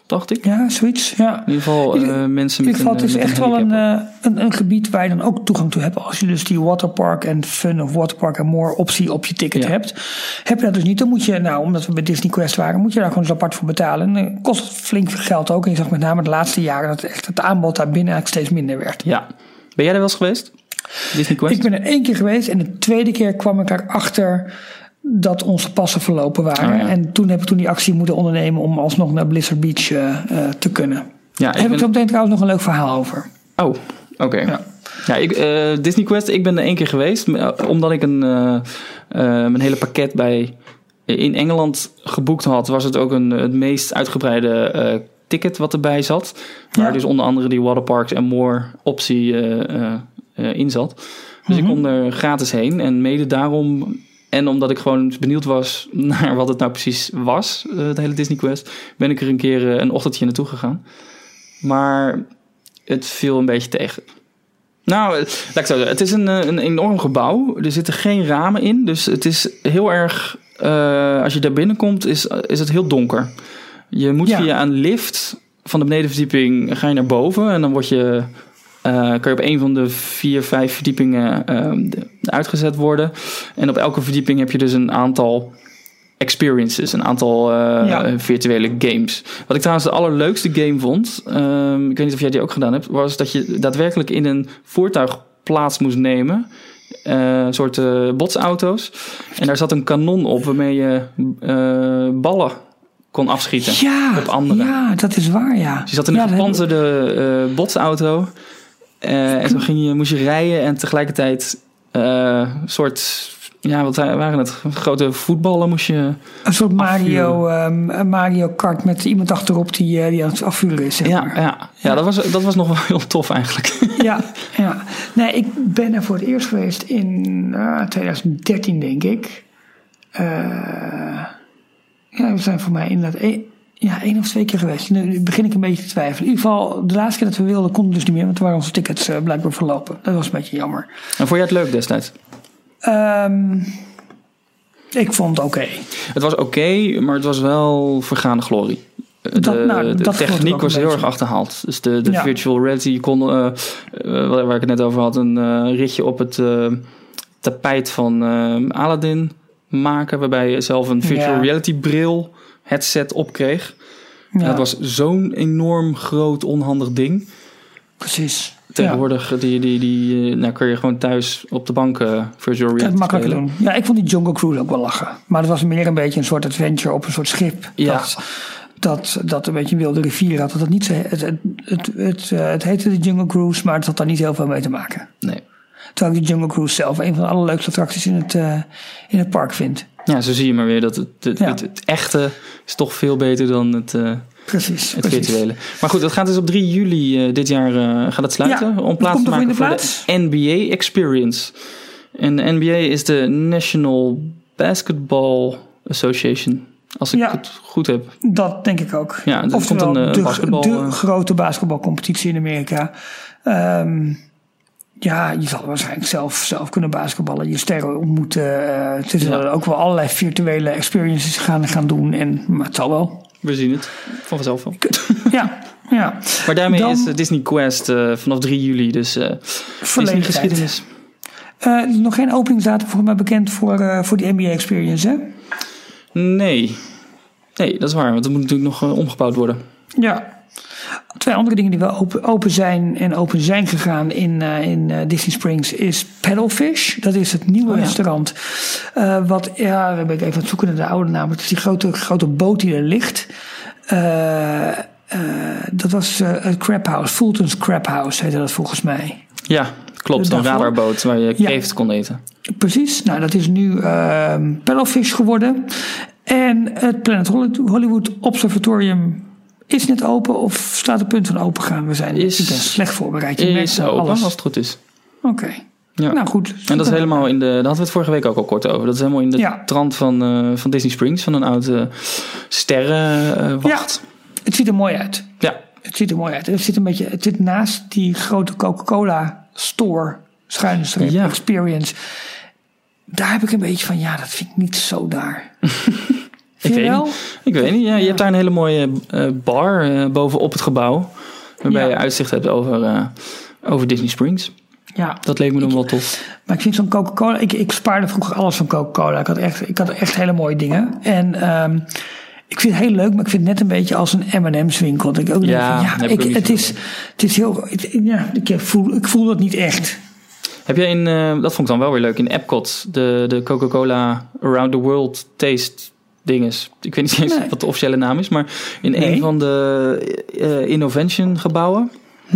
dacht ik. Ja, zoiets. Ja. In ieder geval mensen met het is echt wel een gebied waar je dan ook toegang toe hebt. Als je dus die Waterpark and Fun of Waterpark and More optie op je ticket hebt. Heb je dat dus niet, dan moet je, omdat we bij Disney Quest waren, moet je daar gewoon eens apart voor betalen. En dan kost het flink veel geld ook. En je zag met name de laatste jaren dat echt het aanbod daar binnen eigenlijk steeds minder werd. Ja. Ben jij er wel eens geweest? Disney Quest? Ik ben er 1 keer geweest en de tweede keer kwam ik erachter dat onze passen verlopen waren. Oh, ja. En toen heb ik die actie moeten ondernemen om alsnog naar Blizzard Beach te kunnen. Ja, daar heb ik zo meteen trouwens nog een leuk verhaal over. Oh, oké. Ja, Disney Quest, ik ben er 1 keer geweest. Omdat ik mijn hele pakket in Engeland geboekt had, was het ook het meest uitgebreide ticket wat erbij zat. Waar dus onder andere die Waterparks and More optie in zat. Dus ik kon er gratis heen. En mede daarom, en omdat ik gewoon benieuwd was naar wat het nou precies was, het hele Disney Quest, ben ik er een keer een ochtendje naartoe gegaan. Maar het viel een beetje tegen. Nou, laat ik zo zeggen. Het is een enorm gebouw. Er zitten geen ramen in. Dus het is heel erg, als je daar binnenkomt, is het heel donker. Je moet via een lift van de benedenverdieping ga je naar boven. En dan kan je op een van de 4-5 verdiepingen uitgezet worden. En op elke verdieping heb je dus een aantal experiences, een aantal virtuele games. Wat ik trouwens de allerleukste game vond, ik weet niet of jij die ook gedaan hebt, was dat je daadwerkelijk in een voertuig plaats moest nemen. Een soort botsauto's. En daar zat een kanon op waarmee je ballen kon afschieten op anderen. Ja, dat is waar, ja. Dus je zat in een gepantserde botsauto. En zo moest je rijden en tegelijkertijd wat waren het? Grote voetballen moest je een soort Mario Kart met iemand achterop die aan het afvuren is. Zeg maar. Ja, dat was nog wel heel tof eigenlijk. Ja. Nee, ik ben er voor het eerst geweest in 2013, denk ik. We zijn voor mij inderdaad 1 of 2 keer geweest. Nu begin ik een beetje te twijfelen. In ieder geval, de laatste keer dat we wilden, kon het dus niet meer. Want toen waren onze tickets blijkbaar verlopen. Dat was een beetje jammer. En vond jij het leuk destijds? Ik vond het oké. Het was oké, maar het was wel vergaande glorie. De techniek was heel erg achterhaald. Dus de virtual reality, je kon, waar ik het net over had, een ritje op het tapijt van Aladdin maken, waarbij je zelf een virtual reality bril headset opkreeg. Ja. Dat was zo'n enorm groot onhandig ding. Precies. Tegenwoordig kun je gewoon thuis op de bank virtual reality makkelijker doen. Ja, ik vond die Jungle Cruise ook wel lachen. Maar het was meer een beetje een soort adventure op een soort schip. Ja. Dat een beetje een wilde rivier had. Dat niet zo, het heette de Jungle Cruise, maar het had daar niet heel veel mee te maken. Nee. Terwijl ik de Jungle Cruise zelf een van de allerleukste attracties in het park vind. Ja, zo zie je maar weer dat het echte is toch veel beter dan het virtuele. Maar goed, dat gaat dus op 3 juli dit jaar gaat het sluiten. Om plaats te maken voor de NBA Experience. En de NBA is de National Basketball Association. Als ik het goed heb. Dat denk ik ook. Ja, er komt een de grote basketbalcompetitie in Amerika. Je zal waarschijnlijk zelf kunnen basketballen, je sterren ontmoeten. Het is ook wel allerlei virtuele experiences gaan doen. Maar het zal wel. We zien het vanzelf wel. Ja. Maar daarmee is Disney Quest vanaf 3 juli dus Disney geschiedenis. Er is nog geen openingsdatum voor mij bekend voor die NBA Experience, hè? Nee, dat is waar. Want het moet natuurlijk nog omgebouwd worden. Ja. 2 andere dingen die wel open zijn gegaan in Disney Springs is Paddlefish. Dat is het nieuwe restaurant. Dan ben ik even aan het zoeken naar de oude naam. Het is die grote boot die er ligt. Dat was het Crab House. Fulton's Crab House heette dat volgens mij. Ja, klopt. Een radarboot waar je kreeft kon eten. Precies. Nou, dat is nu Paddlefish geworden. En het Planet Hollywood Observatorium is net open of staat op punt van open gaan? Ik ben slecht voorbereid. Is open alles. Als het goed is. Oké. Ja. Nou goed. En dat is helemaal daar hadden we het vorige week ook al kort over. Dat is helemaal in de trant van Disney Springs. Van een oude sterrenwacht. Het ziet er mooi uit. Ja. Het ziet er mooi uit. Het zit naast die grote Coca-Cola store experience. Daar heb ik een beetje van, dat vind ik niet zo daar. Vind je wel? Ik weet niet. Ja, je hebt daar een hele mooie bar bovenop het gebouw. Waarbij je uitzicht hebt over Disney Springs. Ja. Dat leek me nog wel tof. Maar ik vind zo'n Coca-Cola... Ik spaarde vroeger alles van Coca-Cola. Ik had echt hele mooie dingen. En ik vind het heel leuk, maar ik vind het net een beetje als een M&M's winkel. Dat ik ook het is heel... Ik voel dat niet echt. Heb jij dat vond ik dan wel weer leuk, in Epcot, de Coca-Cola Around the World Taste dinges. Ik weet niet eens wat de officiële naam is, maar in een van de Innovation gebouwen.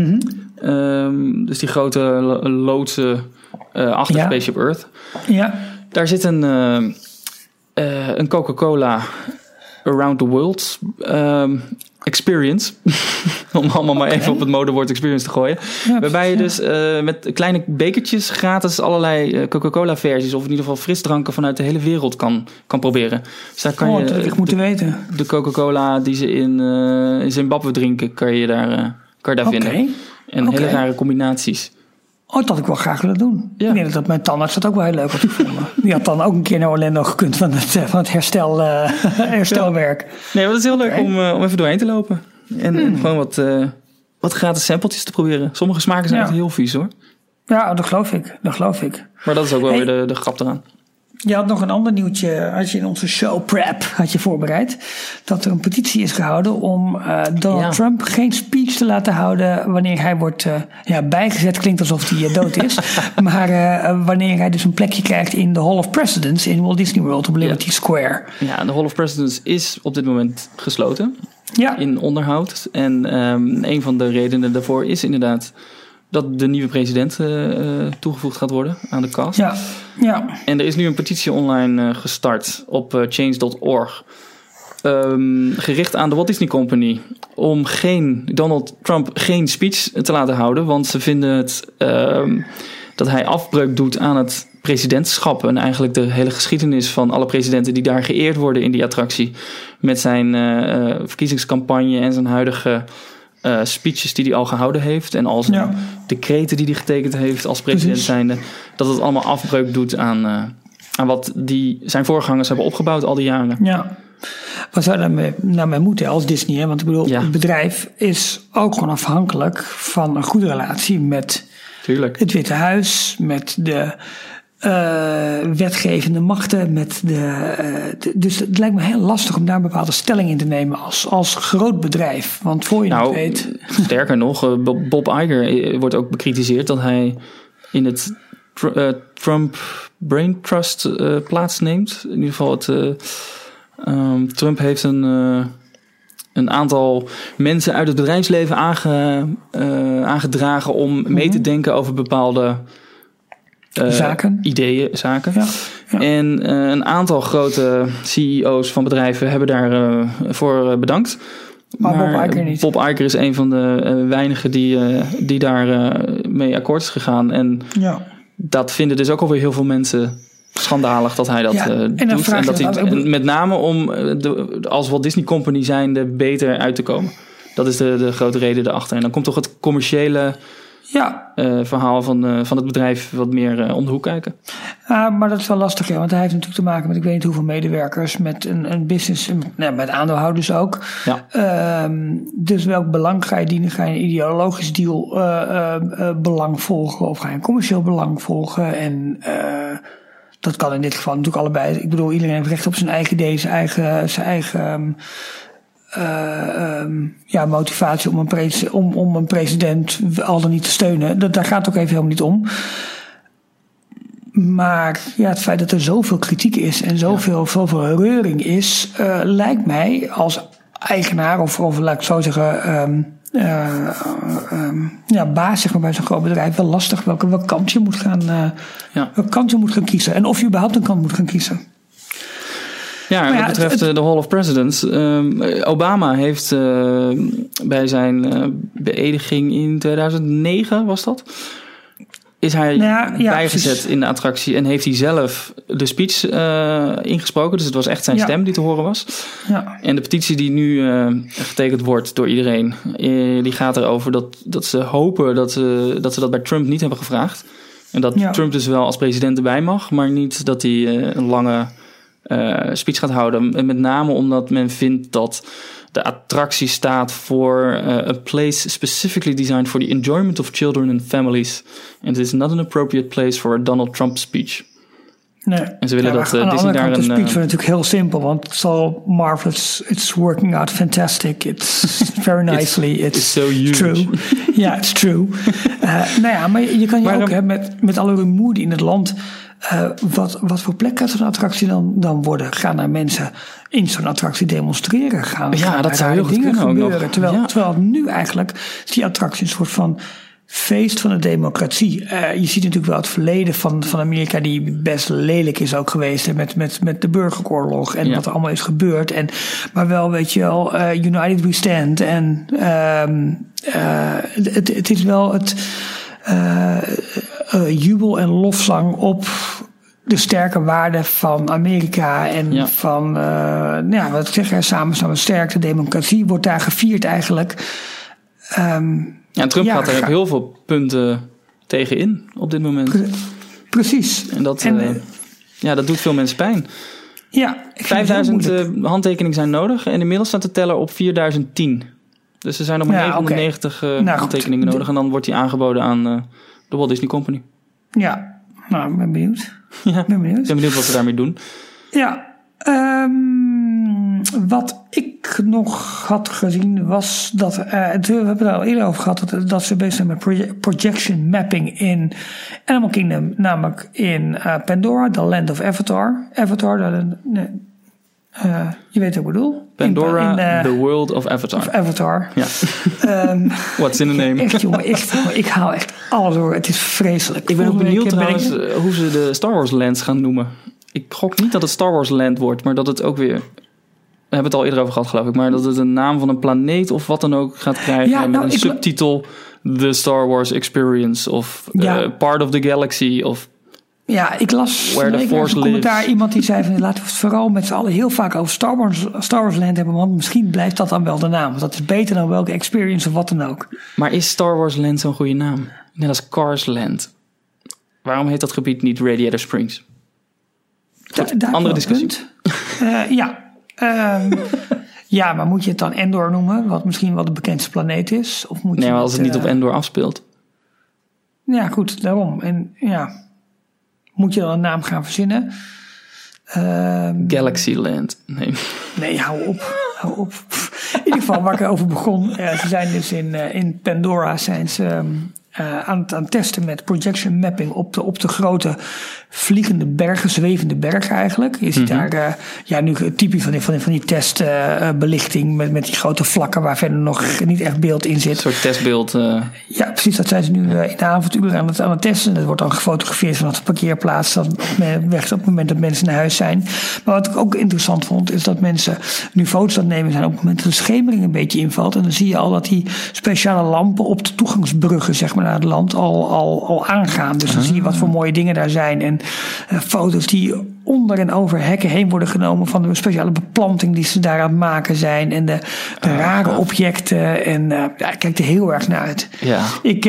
Dus die grote loodsen achter Spaceship Earth. Ja. Daar zit een Coca-Cola Around the World experience. Om allemaal maar even op het modewoord experience te gooien. Ja, waarbij je dus met kleine bekertjes gratis allerlei Coca-Cola versies, of in ieder geval frisdranken vanuit de hele wereld kan proberen. Dus daar kan je dat ik moeten weten. De Coca-Cola die ze in Zimbabwe drinken, kan je daar vinden. En hele rare combinaties. Dat had ik wel graag willen doen. Ja. Ik denk dat mijn tandarts dat ook wel heel leuk had gevonden. Die had dan ook een keer naar Orlando gekund van het herstelwerk. Nee, maar het is heel leuk om even doorheen te lopen. En gewoon wat gratis sampletjes te proberen. Sommige smaken zijn echt heel vies, hoor. Ja, dat geloof ik. Maar dat is ook wel weer de grap eraan. Je had nog een ander nieuwtje, had je in onze show prep voorbereid. Dat er een petitie is gehouden om Donald Trump geen speech te laten houden wanneer hij wordt bijgezet. Klinkt alsof hij dood is. Maar wanneer hij dus een plekje krijgt in de Hall of Presidents in Walt Disney World op Liberty Square. Ja, de Hall of Presidents is op dit moment gesloten. Ja. In onderhoud. En een van de redenen daarvoor is inderdaad dat de nieuwe president toegevoegd gaat worden aan de cast. Ja. En er is nu een petitie online gestart op change.org. Gericht aan de Walt Disney Company om Donald Trump geen speech te laten houden. Want ze vinden dat hij afbreuk doet aan het presidentschap. En eigenlijk de hele geschiedenis van alle presidenten die daar geëerd worden in die attractie. Met zijn verkiezingscampagne en zijn huidige speeches die hij al gehouden heeft. En al zijn decreten die hij getekend heeft als president zijnde. Dat het allemaal afbreuk doet aan wat zijn voorgangers hebben opgebouwd al die jaren. Ja. Wat zou daar nou mee moeten als Disney? Hè? Want ik bedoel, het bedrijf is ook gewoon afhankelijk van een goede relatie met het Witte Huis, met de wetgevende machten, dus het lijkt me heel lastig om daar een bepaalde stelling in te nemen als groot bedrijf. Want voor je het weet... Sterker nog, Bob Iger wordt ook bekritiseerd dat hij in het Trump Brain Trust plaatsneemt. In ieder geval Trump heeft een aantal mensen uit het bedrijfsleven aangedragen om mee te denken over bepaalde zaken. Ja. En een aantal grote CEO's van bedrijven hebben daarvoor bedankt. Maar Bob Iger niet. Bob Iger is een van de weinigen die daar mee akkoord is gegaan. En dat vinden dus ook alweer heel veel mensen schandalig dat hij dat doet. En dat hij met name om als Walt Disney Company zijnde beter uit te komen. Dat is de grote reden erachter. En dan komt toch het commerciële verhaal van het bedrijf wat meer om de hoek kijken. Maar dat is wel lastig, want hij heeft natuurlijk te maken met ik weet niet hoeveel medewerkers, met een business, met aandeelhouders ook. Ja. Dus welk belang ga je dienen? Ga je een ideologisch belang volgen of ga je een commercieel belang volgen? En dat kan in dit geval natuurlijk allebei. Ik bedoel, iedereen heeft recht op zijn eigen idee, zijn eigen motivatie om een president al dan niet te steunen. Daar gaat het ook even helemaal niet om. Maar het feit dat er zoveel kritiek is en zoveel reuring is, lijkt mij als eigenaar of laat ik het zo zeggen, baas zeg maar, bij zo'n groot bedrijf wel lastig welke kant je moet gaan kiezen. En of je überhaupt een kant moet gaan kiezen. Ja, wat betreft de Hall of Presidents. Obama heeft bij zijn beëdiging in 2009, was dat? Is hij bijgezet in de attractie en heeft hij zelf de speech ingesproken. Dus het was echt zijn stem die te horen was. Ja. En de petitie die nu getekend wordt door iedereen, die gaat erover dat ze hopen dat ze dat bij Trump niet hebben gevraagd. En dat Trump dus wel als president erbij mag, maar niet dat hij een lange speech gaat houden. En met name omdat men vindt dat de attractie staat voor a place specifically designed for the enjoyment of children and families. And it is not an appropriate place for a Donald Trump speech. Nee. En ze willen dat Disney daar de speech was natuurlijk heel simpel, want it's all marvelous, it's working out fantastic, it's very nicely, it's so huge. True. Ja, it's true. Maar je kan je ook met alle rumoer die in het land, wat voor plek gaat zo'n attractie dan worden? Gaan er mensen in zo'n attractie demonstreren? Gaan dat zou heel goed dingen kunnen gebeuren? ook nog. Terwijl nu eigenlijk is die attractie een soort van feest van de democratie. Je ziet natuurlijk wel het verleden van Amerika, die best lelijk is ook geweest. Met de burgeroorlog en wat er allemaal is gebeurd. Maar wel, weet je wel, United We Stand. En het is wel het jubel en lofzang op de sterke waarden van Amerika. En van, wat ik zeg, samen staan we sterk. De democratie wordt daar gevierd eigenlijk. Trump gaat er heel veel punten tegen in op dit moment. Precies. En dat doet veel mensen pijn. Ja, 5000 handtekeningen zijn nodig. En inmiddels staat de teller op 4010. Dus er zijn nog maar 990 handtekeningen nodig. En dan wordt die aangeboden aan de Walt Disney Company. Ja, nou, ik ben benieuwd. Ik ben benieuwd wat ze daarmee doen. Ja, wat ik nog had gezien was dat, we hebben het al eerder over gehad, dat ze bezig zijn met projection mapping in Animal Kingdom, namelijk in Pandora, the land of Avatar. Je weet wat ik bedoel. Pandora, the world of Avatar. Ja. What's in the name? Echt jongen, ik haal echt alles door. Het is vreselijk. Ik ben ook benieuwd trouwens hoe ze de Star Wars lands gaan noemen. Ik gok niet dat het Star Wars Land wordt, maar dat het ook weer... We hebben het al eerder over gehad, geloof ik. Maar dat het een naam van een planeet of wat dan ook gaat krijgen. Met een subtitel The Star Wars Experience. Of Part of the Galaxy. Of ik las een commentaar. Iemand die zei van laten we het vooral met z'n allen heel vaak over Star Wars Land hebben. Want misschien blijft dat dan wel de naam. Want dat is beter dan welke experience of wat dan ook. Maar is Star Wars Land zo'n goede naam? Net als Cars Land. Waarom heet dat gebied niet Radiator Springs? Andere discussie. Maar moet je het dan Endor noemen? Wat misschien wel de bekendste planeet is? Of moet maar als het niet op Endor afspeelt. Ja, goed, daarom. En moet je dan een naam gaan verzinnen? Galaxyland. Nee, hou op. In ieder geval, waar ik erover begon. Ze zijn dus in Pandora zijn ze aan het testen met projection mapping op de grote vliegende bergen, zwevende bergen eigenlijk. Je ziet daar nu typisch van die testbelichting met die grote vlakken waar verder nog niet echt beeld in zit. Een soort testbeeld. Ja, precies. Dat zijn ze nu in de avonturen aan het testen. Dat wordt dan gefotografeerd vanaf de parkeerplaats op het moment dat mensen naar huis zijn. Maar wat ik ook interessant vond, is dat mensen nu foto's aan het nemen zijn op het moment dat de schemering een beetje invalt. En dan zie je al dat die speciale lampen op de toegangsbruggen, zeg maar, naar het land al aangaan. Dus dan zie je wat voor mooie dingen daar zijn. En foto's die onder en over hekken heen worden genomen van de speciale beplanting die ze daar aan het maken zijn. En de rare objecten. En ik kijk er heel erg naar uit. Ja.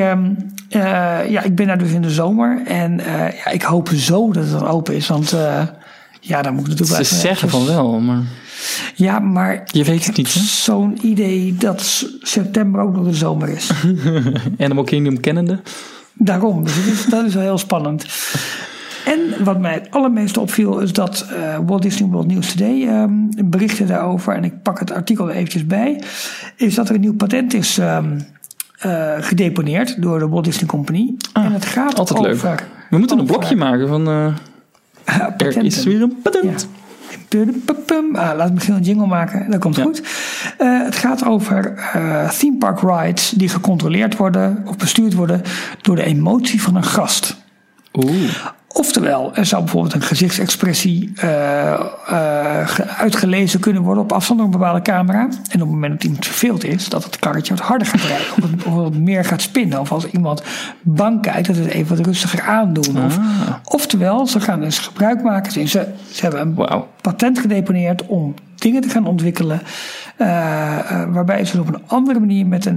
Ik ben daar dus in de zomer. En ik hoop zo dat het dan open is. Want dan moet ik natuurlijk ze zeggen van wel, maar... Ja, maar je weet het niet, hè? Zo'n idee dat september ook nog de zomer is. Animal Kingdom kennende. Daarom, dus dat is wel heel spannend. En wat mij het allermeeste opviel is dat Walt Disney World News Today berichtte daarover, en ik pak het artikel er eventjes bij, is dat er een nieuw patent is gedeponeerd door de Walt Disney Company. En het gaat altijd over... Leuk. We moeten een blokje maken van... er is weer een patent. Ja. Laat me misschien een jingle maken, dat komt goed. Het gaat over theme park rides die gecontroleerd worden of bestuurd worden door de emotie van een gast. Oftewel, er zou bijvoorbeeld een gezichtsexpressie uitgelezen kunnen worden op afstand door een bepaalde camera. En op het moment dat iemand verveeld is, dat het karretje wat harder gaat rijden. Of wat meer gaat spinnen. Of als iemand bang kijkt, dat het even wat rustiger aandoen. Oftewel, ze gaan dus gebruik maken. Ze hebben een patent gedeponeerd om dingen te gaan ontwikkelen. Waarbij ze op een andere manier met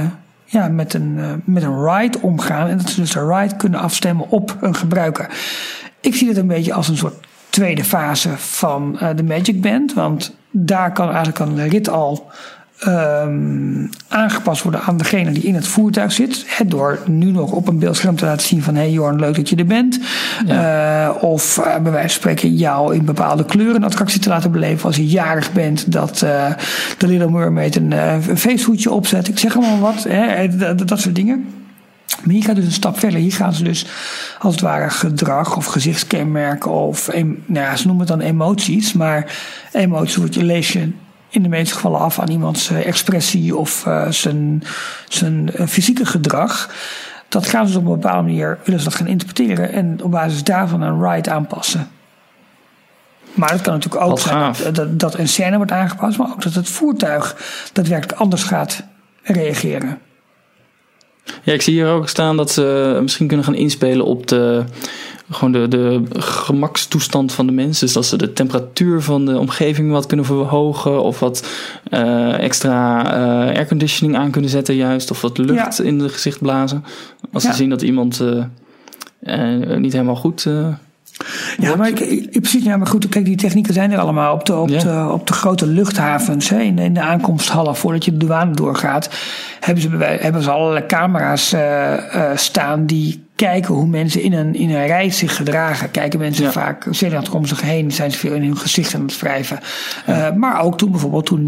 een ride omgaan. En dat ze dus de ride kunnen afstemmen op een gebruiker. Ik zie het een beetje als een soort tweede fase van de Magic Band. Want daar kan eigenlijk een rit al aangepast worden aan degene die in het voertuig zit. Door nu nog op een beeldscherm te laten zien van hey Jorn, leuk dat je er bent. Ja. Of bij wijze van spreken jou in bepaalde kleuren een attractie te laten beleven. Als je jarig bent, dat de Little Mermaid een feesthoedje opzet. Ik zeg allemaal wat. Dat soort dingen. Maar hier gaat dus een stap verder. Hier gaan ze dus als het ware gedrag of gezichtskenmerken of ze noemen het dan emoties. Maar emoties lees je in de meeste gevallen af aan iemands expressie of zijn fysieke gedrag. Dat gaan ze dus op een bepaalde manier, willen ze dat gaan interpreteren en op basis daarvan een ride aanpassen. Maar het kan natuurlijk ook zijn dat een scène wordt aangepast, maar ook dat het voertuig daadwerkelijk anders gaat reageren. Ja, ik zie hier ook staan dat ze misschien kunnen gaan inspelen op de gemakstoestand van de mensen. Dus dat ze de temperatuur van de omgeving wat kunnen verhogen. Of wat extra airconditioning aan kunnen zetten juist. Of wat lucht in het gezicht blazen. Als ze zien dat iemand niet helemaal goed maar precies. Ja, maar goed, kijk, die technieken zijn er allemaal op de grote luchthavens. Hè, in de aankomsthallen, voordat je de douane doorgaat, hebben ze allerlei camera's staan die kijken hoe mensen in een rij zich gedragen. Kijken mensen vaak zenuwachtig om zich heen, zijn ze veel in hun gezicht aan het wrijven. Maar ook toen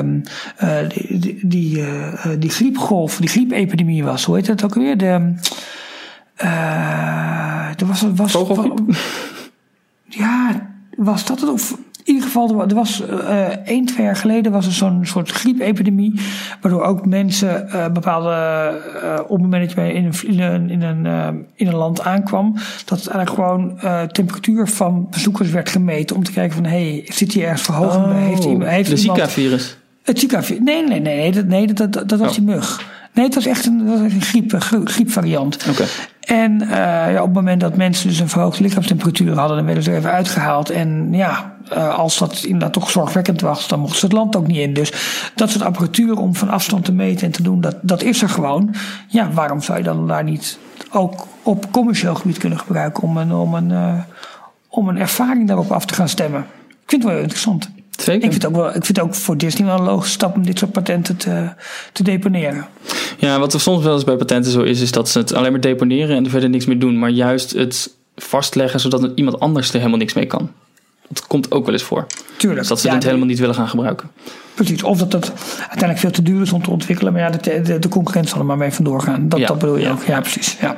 die griepgolf, die griepepidemie was. Hoe heet dat ook weer? Was dat het? Of in ieder geval, er was 1-2 jaar geleden was er zo'n soort griepepidemie, waardoor ook mensen op het moment dat je in een land aankwam, dat het eigenlijk gewoon temperatuur van bezoekers werd gemeten om te kijken van zit hier ergens verhoging bij? Heeft de Zika-virus? Het Zika-virus? Nee, dat was die mug. Nee, het was echt een griepvariant. Okay. En op het moment dat mensen dus een verhoogde lichaamstemperatuur hadden, dan werden ze er even uitgehaald. En als dat inderdaad toch zorgwekkend was, dan mochten ze het land ook niet in. Dus dat soort apparatuur om van afstand te meten en te doen, dat is er gewoon. Ja, waarom zou je dan daar niet ook op commercieel gebied kunnen gebruiken om een ervaring daarop af te gaan stemmen? Ik vind het wel interessant. Zeker. Ik vind het ook voor Disney wel een logische stap om dit soort patenten te deponeren. Ja, wat er soms wel eens bij patenten zo is dat ze het alleen maar deponeren en er verder niks mee doen. Maar juist het vastleggen zodat iemand anders er helemaal niks mee kan. Dat komt ook wel eens voor. Tuurlijk. Dus dat ze het helemaal niet willen gaan gebruiken. Precies. Of dat het uiteindelijk veel te duur is om te ontwikkelen. Maar de concurrent zal er maar mee vandoor gaan. Dat bedoel je ook. Ja, precies. Ja.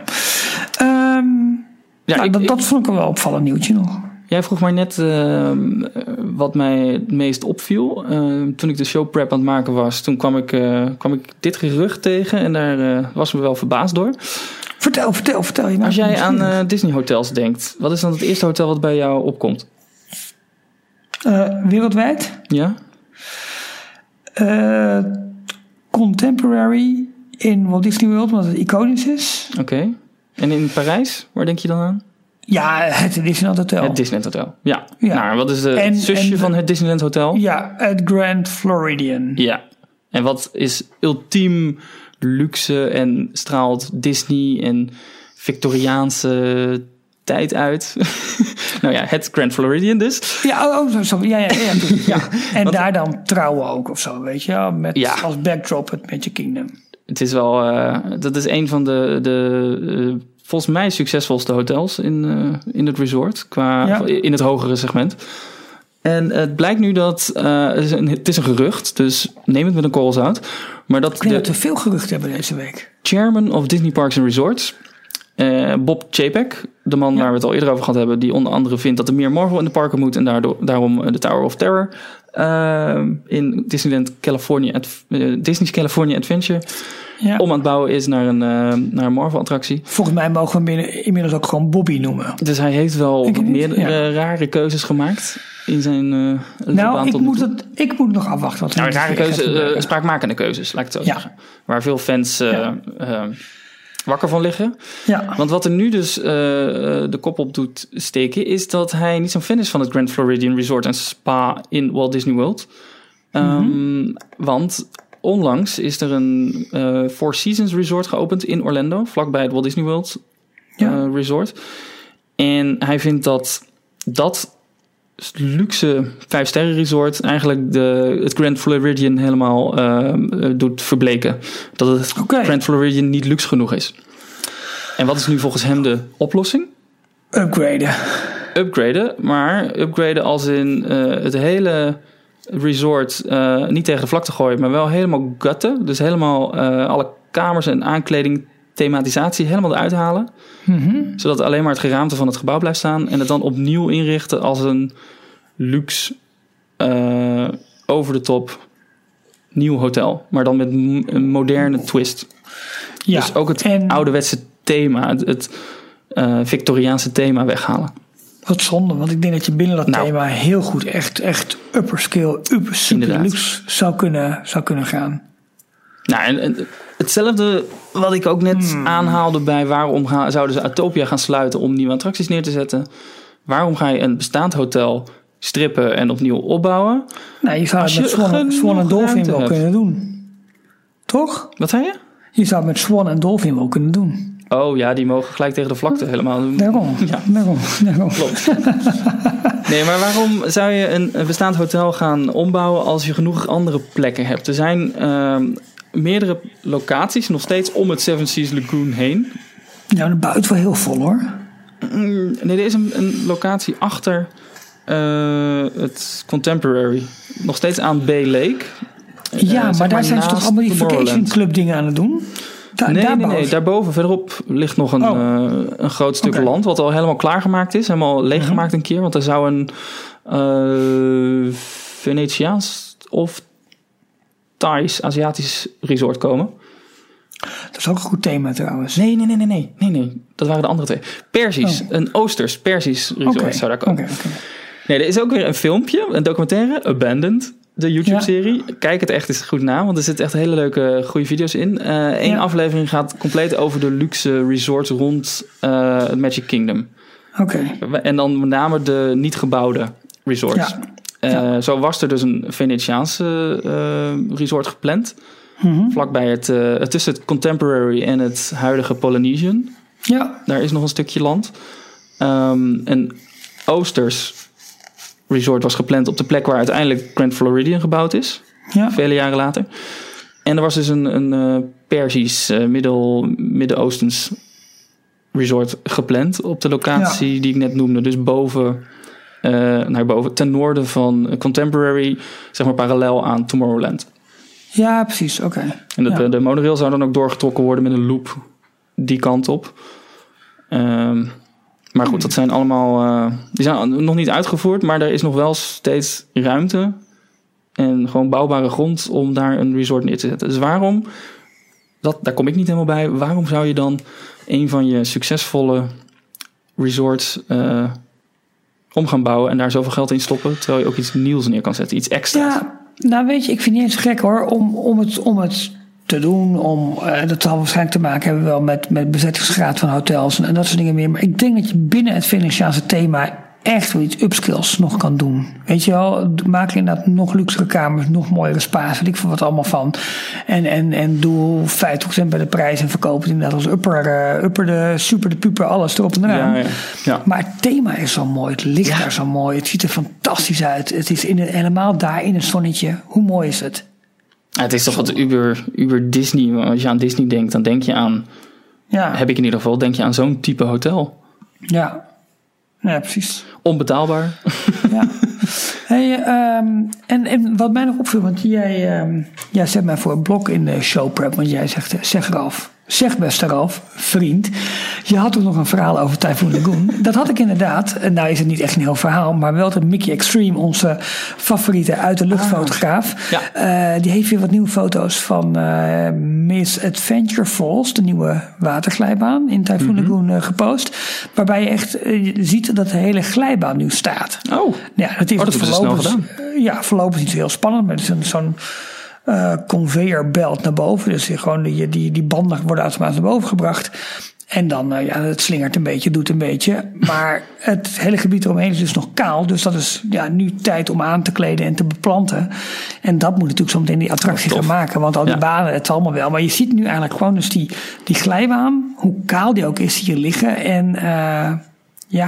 Dat vond ik wel opvallend nieuwtje nog. Jij vroeg maar net wat mij het meest opviel. Toen ik de showprep aan het maken was, toen kwam ik dit gerucht tegen. En daar was me wel verbaasd door. Vertel je maar. Als jij aan Disney hotels denkt, wat is dan het eerste hotel wat bij jou opkomt? Wereldwijd? Ja. Contemporary in Walt Disney World, omdat het iconisch is. Oké. En in Parijs, waar denk je dan aan? Ja, het Disneyland Hotel. Het Disneyland Hotel, ja. Nou, wat is het zusje van het Disneyland Hotel? Ja, het Grand Floridian. Ja. En wat is ultiem luxe en straalt Disney en Victoriaanse tijd uit? Nou ja, het Grand Floridian dus. Ja, zo. Ja. En daar dan trouwen ook of zo, weet je. Met als backdrop het Magic Kingdom. Het is wel, dat is een van de volgens mij succesvolste hotels in het resort. In het hogere segment. En het blijkt nu dat het is een gerucht, dus neem het met een korrel zout. Maar dat we veel geruchten hebben deze week. Chairman of Disney Parks and Resorts, Bob Chapek, de man waar we het al eerder over gehad hebben, die onder andere vindt dat er meer Marvel in de parken moet en daarom de Tower of Terror in Disneyland Disney's California Adventure om aan het bouwen is naar een Marvel-attractie. Volgens mij mogen we hem inmiddels ook gewoon Bobby noemen. Dus hij heeft wel meer rare keuzes gemaakt in zijn loopbaan. Ik moet nog afwachten. Rare keuzes, spraakmakende keuzes, laat ik het zo zeggen. Waar veel fans wakker van liggen. Ja. Want wat er nu dus de kop op doet steken, is dat hij niet zo'n fan is van het Grand Floridian Resort en Spa in Walt Disney World. Want onlangs is er een Four Seasons Resort geopend in Orlando, vlakbij het Walt Disney World Resort. En hij vindt dat luxe 5-sterren resort eigenlijk het Grand Floridian helemaal doet verbleken. Dat het Grand Floridian niet luxe genoeg is. En wat is nu volgens hem de oplossing? Upgraden, maar upgraden als in het hele resort niet tegen de vlakte gooien, maar wel helemaal gutten. Dus helemaal alle kamers en aankleding, thematisatie helemaal eruit halen. Mm-hmm. Zodat alleen maar het geraamte van het gebouw blijft staan. En het dan opnieuw inrichten als een luxe, over de top nieuw hotel. Maar dan met een moderne twist. Ja, dus ook het ouderwetse thema, het Victoriaanse thema weghalen. Wat zonde, want ik denk dat je binnen dat thema heel goed echt upper scale, super luxe zou kunnen gaan. Nou, en hetzelfde wat ik ook net aanhaalde bij waarom zouden ze Autopia gaan sluiten om nieuwe attracties neer te zetten. Waarom ga je een bestaand hotel strippen en opnieuw opbouwen? Nou, je zou het met Swan en Dolphin wel kunnen doen. Toch? Wat zei je? Je zou het met Swan en Dolphin wel kunnen doen. Oh ja, die mogen gelijk tegen de vlakte helemaal. Daarom. Klopt. Nee, maar waarom zou je een bestaand hotel gaan ombouwen als je genoeg andere plekken hebt? Er zijn meerdere locaties nog steeds om het Seven Seas Lagoon heen. Ja, de buiten wel heel vol hoor. Nee, er is een locatie achter het Contemporary. Nog steeds aan Bay Lake. Ja, maar daar zijn ze toch allemaal die Vacation Club dingen aan het doen? Nee, daarboven verderop ligt nog een groot stuk land wat al helemaal klaargemaakt is. Helemaal leeggemaakt een keer. Want er zou een Venetiaans of Thais Aziatisch resort komen. Dat is ook een goed thema trouwens. Nee. Dat waren de andere twee. Persisch, een Oosters Persisch resort zou daar komen. Okay. Nee, er is ook weer een filmpje, een documentaire, Abandoned. De YouTube-serie. Ja. Kijk het echt eens goed na, want er zitten echt hele leuke, goede video's in. Eén aflevering gaat compleet over de luxe resorts rond het Magic Kingdom. Oké. En dan met name de niet gebouwde resorts. Ja. Zo was er dus een Venetiaanse resort gepland. Mm-hmm. Vlakbij tussen het Contemporary en het huidige Polynesian. Ja. Daar is nog een stukje land. Een Oosters resort was gepland op de plek waar uiteindelijk Grand Floridian gebouwd is. Ja. Vele jaren later. En er was dus een Persisch, Midden-Oostens resort gepland op de locatie die ik net noemde. Dus boven, ten noorden van Contemporary, zeg maar parallel aan Tomorrowland. Ja, precies. Oké. En de monorail zou dan ook doorgetrokken worden met een loop die kant op. Maar goed, dat zijn allemaal... die zijn nog niet uitgevoerd, maar er is nog wel steeds ruimte en gewoon bouwbare grond om daar een resort neer te zetten. Dus waarom, daar kom ik niet helemaal bij, waarom zou je dan een van je succesvolle resorts om gaan bouwen en daar zoveel geld in stoppen, terwijl je ook iets nieuws neer kan zetten, iets extra's? Ja, nou weet je, ik vind het niet eens gek hoor, om het te doen. Dat zal waarschijnlijk te maken hebben wel met bezettingsgraad van hotels en dat soort dingen meer. Maar ik denk dat je binnen het Venetiaanse thema echt wel iets upskills nog kan doen. Weet je wel, maak inderdaad nog luxere kamers, nog mooiere spa's, weet ik veel wat allemaal van. En doe 50% bij de prijs en verkoop het inderdaad als upper de super de puper, alles erop en eraan. Ja. Maar het thema is zo mooi, het licht daar zo mooi, het ziet er fantastisch uit. Het is helemaal daar in het zonnetje. Hoe mooi is het? Ja, het is toch wat Uber Disney. Als je aan Disney denkt, dan denk je aan... heb ik in ieder geval, denk je aan zo'n type hotel. Ja, precies. Onbetaalbaar. Ja. Hey, en wat mij nog opviel, want jij zet mij voor een blok in de showprep, want jij zegt, zeg beste Ralf, vriend, je had ook nog een verhaal over Typhoon Lagoon. Dat had ik inderdaad. En nou is het niet echt een heel verhaal, maar wel dat Mickey Extreme, onze favoriete uit de luchtfotograaf, die heeft weer wat nieuwe foto's van Miss Adventure Falls, de nieuwe waterglijbaan in Typhoon Lagoon gepost. Waarbij je echt ziet dat de hele glijbaan nu staat. Oh, ja, dat is voorlopig niet heel spannend, maar het is zo'n conveyor belt naar boven. Dus gewoon die banden worden automatisch naar boven gebracht. En dan, het slingert een beetje, doet een beetje. Maar het hele gebied eromheen is dus nog kaal. Dus dat is nu tijd om aan te kleden en te beplanten. En dat moet natuurlijk zometeen die attractie gaan maken. Want al die banen, het allemaal wel. Maar je ziet nu eigenlijk gewoon dus die glijbaan, hoe kaal die ook is, hier liggen. En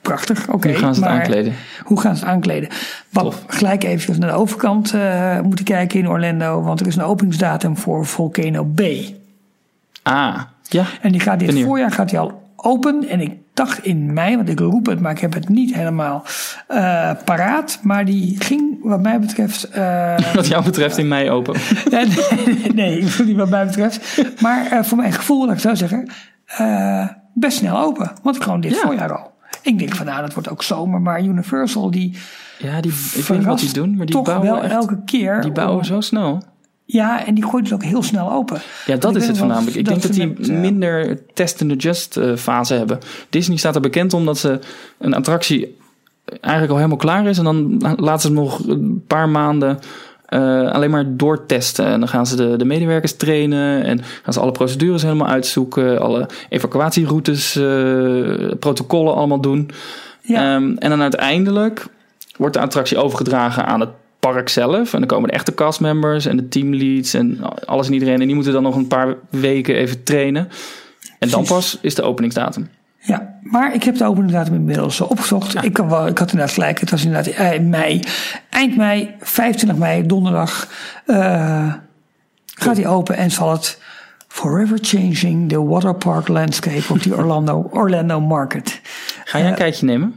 prachtig. Oké, hoe gaan ze het aankleden? Hoe gaan ze het aankleden? Wat gelijk even naar de overkant moeten kijken in Orlando. Want er is een openingsdatum voor Volcano Bay. Ja. En die gaat dit voorjaar al open. En ik dacht in mei, want ik roep het, maar ik heb het niet helemaal paraat. Maar die ging wat mij betreft... wat jou betreft in mei open? nee, niet wat mij betreft. Maar voor mijn gevoel, laat ik zo zeggen, best snel open. Want gewoon dit voorjaar al. Ik denk van dat wordt ook zomer. Maar Universal ik weet niet wat die doen, maar die bouwen wel echt, elke keer. Die bouwen zo snel. Ja, en die gooit dus ook heel snel open. Ja, dat is het voornamelijk. Ik denk dat die minder test and adjust fase hebben. Disney staat er bekend omdat ze een attractie eigenlijk al helemaal klaar is. En dan laten ze nog een paar maanden alleen maar doortesten. En dan gaan ze de medewerkers trainen. En gaan ze alle procedures helemaal uitzoeken. Alle evacuatieroutes, protocollen allemaal doen. Ja. En dan uiteindelijk wordt de attractie overgedragen aan het park zelf. En dan komen de echte castmembers en de teamleads en alles en iedereen. En die moeten dan nog een paar weken even trainen. En dan pas is de openingsdatum. Ja, maar ik heb de openingsdatum inmiddels opgezocht. Ja. Ik had inderdaad gelijk. Het was inderdaad eind mei, 25 mei, donderdag gaat hij open en zal het forever changing the waterpark landscape of the Orlando market. Ga jij een kijkje nemen?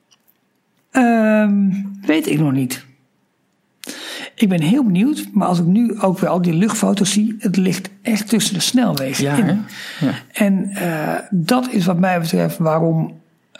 Weet ik nog niet. Ik ben heel benieuwd, maar als ik nu ook weer al die luchtfoto's zie, het ligt echt tussen de snelwegen in. Ja. En dat is wat mij betreft waarom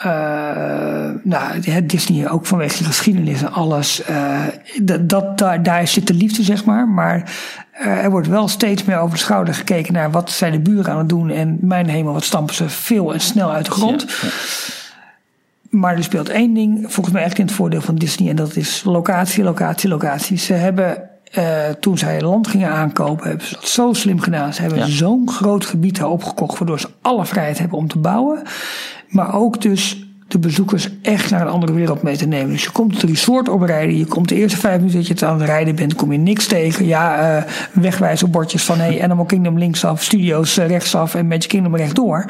Disney ook vanwege de geschiedenis en alles, daar zit de liefde, zeg maar. Maar er wordt wel steeds meer over de schouder gekeken naar wat zijn de buren aan het doen. En mijn hemel, wat stampen ze veel en snel uit de grond. Ja. Maar er speelt één ding volgens mij echt in het voordeel van Disney. En dat is locatie. Ze hebben, toen zij land gingen aankopen, hebben ze dat zo slim gedaan. Ze hebben zo'n groot gebied daar opgekocht, waardoor ze alle vrijheid hebben om te bouwen. Maar ook dus de bezoekers echt naar een andere wereld mee te nemen. Dus je komt het resort oprijden. Je komt de eerste 5 minuten dat je het aan het rijden bent, kom je niks tegen. Ja, wegwijzerbordjes van Animal Kingdom linksaf, Studios rechtsaf en Magic Kingdom rechtdoor.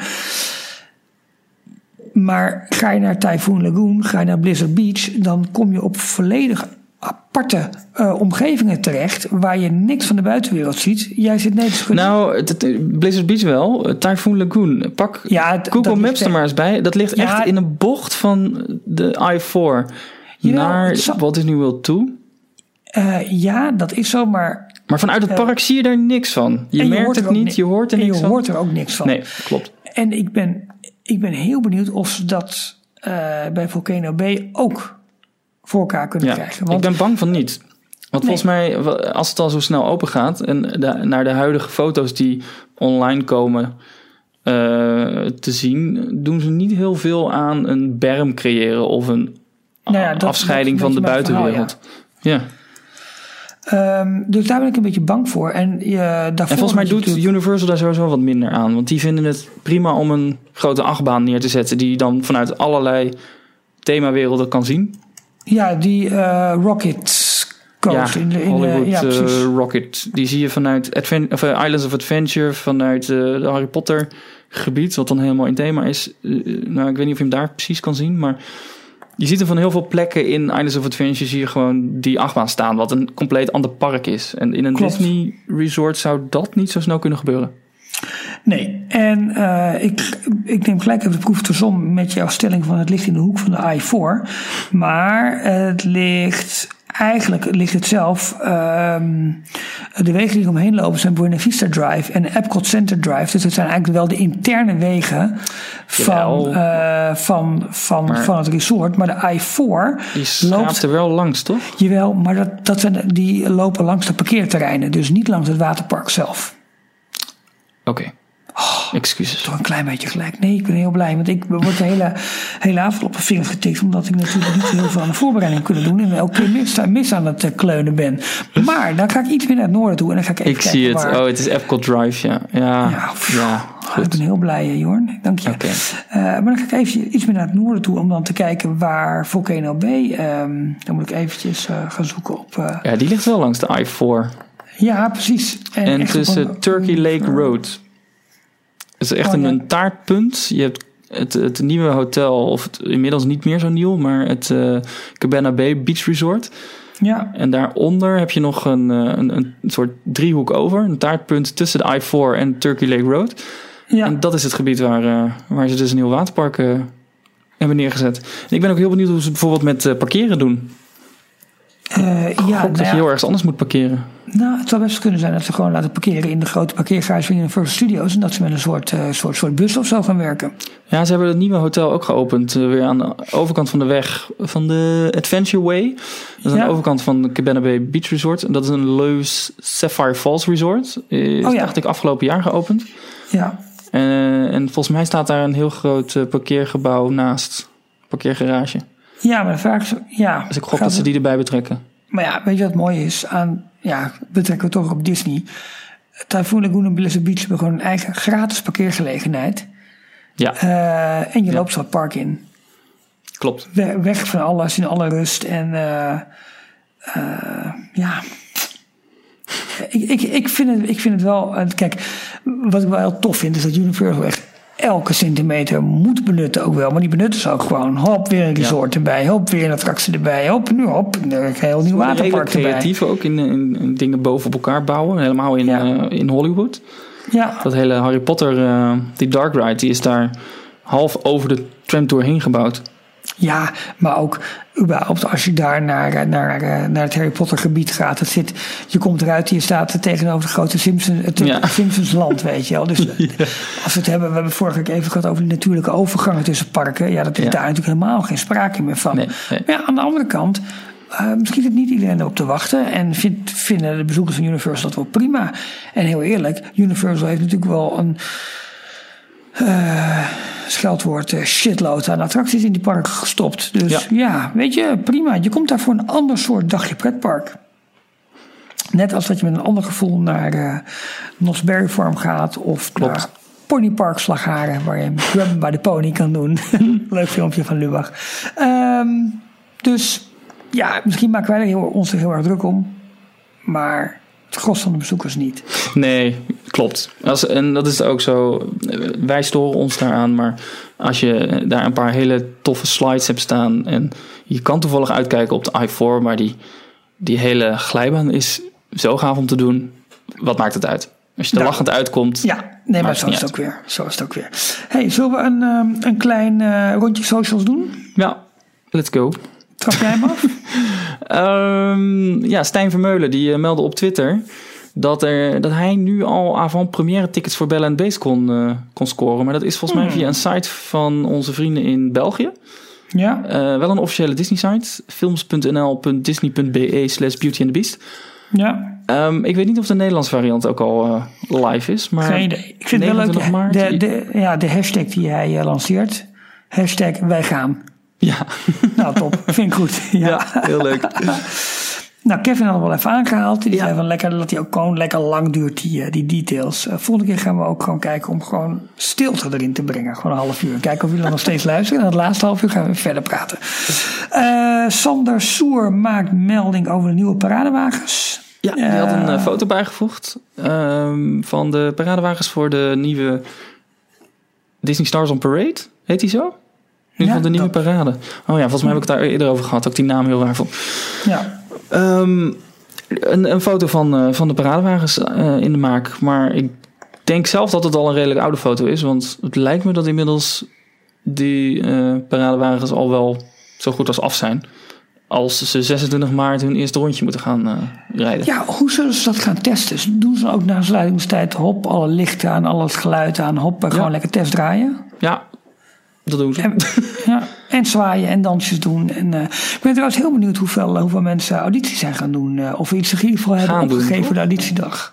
Maar ga je naar Typhoon Lagoon, ga je naar Blizzard Beach, dan kom je op volledig aparte omgevingen terecht, waar je niks van de buitenwereld ziet. Jij zit net Blizzard Beach wel. Typhoon Lagoon. Pak Google Maps er maar eens bij. Dat ligt echt in een bocht van de I-4 naar Walt Disney World toe. Ja, dat is zo, maar... Maar vanuit het park zie je daar niks van. Je merkt het niet, je hoort er niks van. Je hoort er ook niks van. Nee, klopt. En ik ben heel benieuwd of ze dat bij Volcano Bay ook voor elkaar kunnen krijgen. Want ik ben bang van niet. Want volgens mij, als het al zo snel open gaat en naar de huidige foto's die online komen te zien, doen ze niet heel veel aan een berm creëren of een afscheiding van de buitenwereld. Ja. Dus daar ben ik een beetje bang voor. En volgens mij doet Universal daar sowieso wat minder aan. Want die vinden het prima om een grote achtbaan neer te zetten, die je dan vanuit allerlei themawerelden kan zien. Ja, die Rocket Coast. Hollywood Rocket. Die zie je vanuit Islands of Adventure, vanuit de Harry Potter gebied, wat dan helemaal in thema is. Ik weet niet of je hem daar precies kan zien, maar je ziet er van heel veel plekken in Islands of Adventure zie je gewoon die achtbaan staan, wat een compleet ander park is. En in een Disney resort zou dat niet zo snel kunnen gebeuren. Nee, en ik neem gelijk even de proef te som met jouw stelling van het ligt in de hoek van de I-4. Maar eigenlijk ligt het zelf. De wegen die omheen lopen zijn Buena Vista Drive en Epcot Center Drive. Dus dat zijn eigenlijk wel de interne wegen van het resort. Maar de I-4 die loopt er wel langs, toch? Jawel, maar die lopen langs de parkeerterreinen. Dus niet langs het waterpark zelf. Oké. Excuses. Toch een klein beetje gelijk. Nee, ik ben heel blij. Want ik word de hele avond op mijn vingers getikt. Omdat ik natuurlijk niet heel veel aan de voorbereiding kunnen doen. En elke keer mis aan het kleunen ben. Maar dan ga ik iets meer naar het noorden toe. En dan ga ik even kijken. Zie het. Het is Epcot Drive, ja. Goed. Ik ben heel blij, Jorn. Dank je. Okay. Maar dan ga ik even iets meer naar het noorden toe. Om dan te kijken waar Volcano Bay. Dan moet ik eventjes gaan zoeken op. Die ligt wel langs de I-4. Ja, precies. En tussen Turkey Lake Road. Het is echt een taartpunt. Je hebt het nieuwe hotel, of inmiddels niet meer zo nieuw, maar het Cabana Bay Beach Resort. Ja. En daaronder heb je nog een soort driehoek over. Een taartpunt tussen de I-4 en Turkey Lake Road. Ja. En dat is het gebied waar ze dus een nieuw waterpark hebben neergezet. En ik ben ook heel benieuwd hoe ze het bijvoorbeeld met parkeren doen. Dat je heel ergens anders moet parkeren. Nou, het zou best kunnen zijn dat ze gewoon laten parkeren in de grote parkeergarage van Universal Studios. En dat ze met een soort bus of zo gaan werken. Ja, ze hebben het nieuwe hotel ook geopend. Weer aan de overkant van de weg van de Adventure Way. Dat is aan de overkant van de Cabana Bay Beach Resort. En dat is een Loews Sapphire Falls Resort. Dacht ik afgelopen jaar geopend. Ja. En volgens mij staat daar een heel groot parkeergebouw naast. Parkeergarage. Ja, maar vaak zo. Ja, dus ik gok dat ze die erbij betrekken. Maar ja, weet je wat mooi is? Betrekken we toch op Disney. Typhoon Lagoon en Blizzard Beach hebben gewoon een eigen gratis parkeergelegenheid. Ja. En je loopt zo het park in. Klopt. Weg van alles, in alle rust. En Ik vind het wel. Kijk, wat ik wel heel tof vind, is dat Universal echt elke centimeter moet benutten ook wel. Maar die benutten ze ook gewoon. Hop, weer een resort erbij. Hop, weer een attractie erbij. Hop, een heel nieuw waterpark erbij. Creatief ook in dingen boven op elkaar bouwen. Helemaal in Hollywood. Ja. Dat hele Harry Potter, die Dark Ride, die is daar half over de tramtour heen gebouwd. Ja, maar ook überhaupt als je daar naar het Harry Potter gebied gaat. Je komt eruit, je staat tegenover de grote Simpsons land, weet je wel. Dus als we hebben vorige keer even gehad over de natuurlijke overgangen tussen parken. Ja, dat is daar natuurlijk helemaal geen sprake meer van. Nee. Maar ja, aan de andere kant, misschien zit niet iedereen erop te wachten. En vinden de bezoekers van Universal dat wel prima. En heel eerlijk, Universal heeft natuurlijk wel een scheldwoord shitload aan attracties in die parken gestopt. Dus weet je, prima. Je komt daar voor een ander soort dagje pretpark. Net als dat je met een ander gevoel naar Knott's Berry Farm gaat of naar Ponypark Slagharen, waar je Grab by the Pony kan doen. Leuk filmpje van Lubach. Dus ja, misschien maken wij ons er heel erg druk om. Maar het gros van de bezoekers niet. Nee, klopt. En dat is ook zo. Wij storen ons daaraan, maar als je daar een paar hele toffe slides hebt staan en je kan toevallig uitkijken op de I-4, maar die hele glijbaan is zo gaaf om te doen. Wat maakt het uit? Als je er lachend uitkomt. Ja, nee, maar zo is het ook weer. Hey, zullen we een klein rondje socials doen? Ja, let's go. Trap jij hem af? Stijn Vermeulen die meldde op Twitter dat hij nu al avant-première tickets voor Belle & Beast kon scoren. Maar dat is volgens mij via een site van onze vrienden in België. Ja. Wel een officiële Disney-site. films.nl.disney.be/Beauty and the Beast. Ja. Ik weet niet of de Nederlandse variant ook al live is. Maar geen idee. Ik vind het wel leuk. De hashtag die hij lanceert. Hashtag wij gaan. Ja. Nou, top. Vind ik goed. Ja, heel leuk. Nou, Kevin had hem wel even aangehaald. Die zei van lekker dat hij ook gewoon lekker lang duurt, die details. Volgende keer gaan we ook gewoon kijken om gewoon stilte erin te brengen. Gewoon een half uur. Kijken of jullie dan nog steeds luisteren. En het laatste half uur gaan we verder praten. Sander Soer maakt melding over de nieuwe paradewagens. Ja, die had een foto bijgevoegd van de paradewagens voor de nieuwe Disney Stars on Parade. Heet die zo? Van de nieuwe parade. Oh ja, volgens mij heb ik het daar eerder over gehad. Ook die naam heel waardevol. Ja. Een foto van de paradewagens in de maak. Maar ik denk zelf dat het al een redelijk oude foto is. Want het lijkt me dat inmiddels die paradewagens al wel zo goed als af zijn. Als ze 26 maart hun eerste rondje moeten gaan rijden. Ja, hoe zullen ze dat gaan testen? Doen ze ook na sluitingstijd hop, alle lichten aan, al het geluid aan, hop, gewoon lekker test draaien? Ja. Dat doen ze. En zwaaien en dansjes doen. En, ik ben trouwens heel benieuwd hoeveel mensen audities zijn gaan doen. Of we iets in ieder geval hebben opgegeven voor de auditiedag.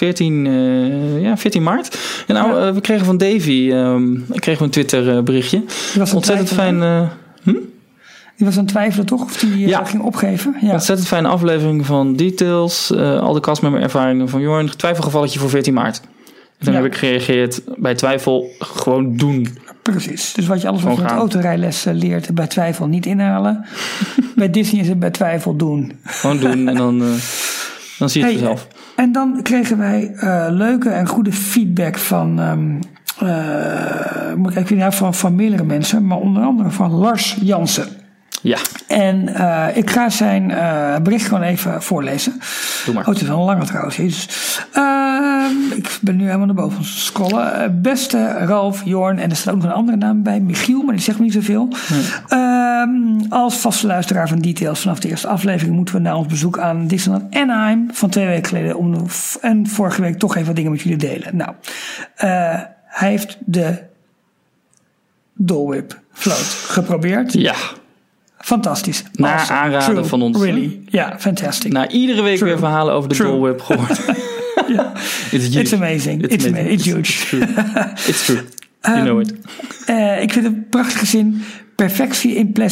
14 maart. En we kregen van Davy een Twitter berichtje. Ontzettend fijn. Die was aan het twijfelen toch? Of die ging opgeven? Ja. Ontzettend fijne aflevering van Details. Al de castmember ervaringen van Jorn. Twijfelgevalletje voor 14 maart. En toen heb ik gereageerd, bij twijfel gewoon doen. Precies. Dus alles wat je met autorijles leert, bij twijfel niet inhalen. Bij Disney is het bij twijfel doen. Gewoon doen en dan zie je het vanzelf. En dan kregen wij leuke en goede feedback van moet ik even van meerdere mensen, maar onder andere van Lars Jansen. Ja. En ik ga zijn bericht gewoon even voorlezen. Doe maar. Het is wel een lange trouwens. Dus, ik ben nu helemaal naar boven scrollen. Beste Ralf, Jorn, en er staat ook nog een andere naam bij. Michiel, maar die zegt me niet zoveel. Als vaste luisteraar van Details vanaf de eerste aflevering moeten we na ons bezoek aan Disneyland Anaheim van 2 weken geleden en vorige week toch even wat dingen met jullie delen. Nou, hij heeft de Dole Whip float geprobeerd. Ja. Fantastisch. Na awesome. aanraden True. van ons. Really. Ja, fantastic. Na iedere week weer verhalen over de Dole Whip gehoord. Yeah. It's amazing. It's huge. It's true. It's true. You know it. Ik vind het een prachtige zin. Perfectie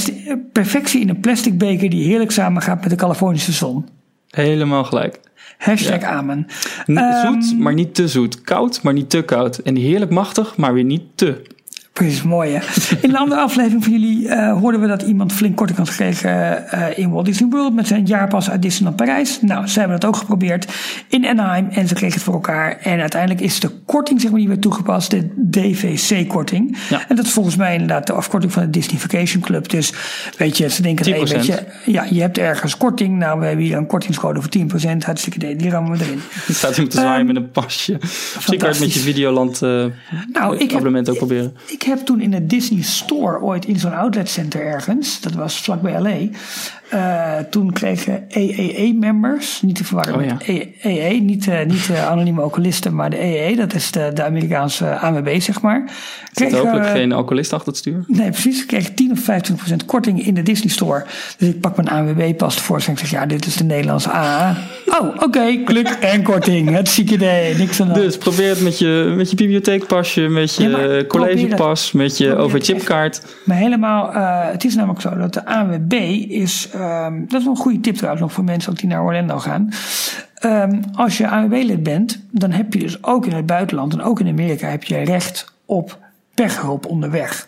in een plastic beker die heerlijk samengaat met de Californische zon. Helemaal gelijk. #amen. Zoet, maar niet te zoet. Koud, maar niet te koud. En heerlijk machtig, maar weer niet te. Precies, mooi hè. In een andere aflevering van jullie hoorden we dat iemand flink korting had gekregen in Walt Disney World met zijn jaarpas uit Disneyland Parijs. Nou, ze hebben dat ook geprobeerd in Anaheim en ze kregen het voor elkaar. En uiteindelijk is de korting, zeg maar, die werd toegepast, de DVC-korting. Ja. En dat is volgens mij inderdaad de afkorting van de Disney Vacation Club. Dus weet je, ze denken, hey, weet je, ja, je hebt ergens korting. Nou, we hebben hier een kortingscode voor 10%. Hartstikke idee, die rammen we erin. Je staat hier om te zwaaien met een pasje. Misschien kan je het met je Videoland abonnement ook proberen. Ik heb toen in de Disney Store ooit in zo'n outlet center ergens, dat was vlakbij LA, toen kregen AAA-members, niet te verwarren met EE, niet anonieme alcoholisten, maar de EE, dat is de Amerikaanse ANWB, zeg maar. Zit er hopelijk geen alcoholist achter het stuur? Nee, precies. Ik kreeg 10 of 25% korting in de Disney Store. Dus ik pak mijn ANWB-pas voor en ik zeg, ja, dit is de Nederlandse AA. Oh, oké, klik en korting. Het zieke idee, niks aan de hand. Dus probeer het met je bibliotheekpasje, met je collegepas, met je OV-chipkaart. Maar helemaal, het is namelijk zo dat de ANWB is, dat is wel een goede tip trouwens nog voor mensen ook die naar Orlando gaan. Als je ANWB-lid bent, dan heb je dus ook in het buitenland en ook in Amerika heb je recht op pechhulp onderweg.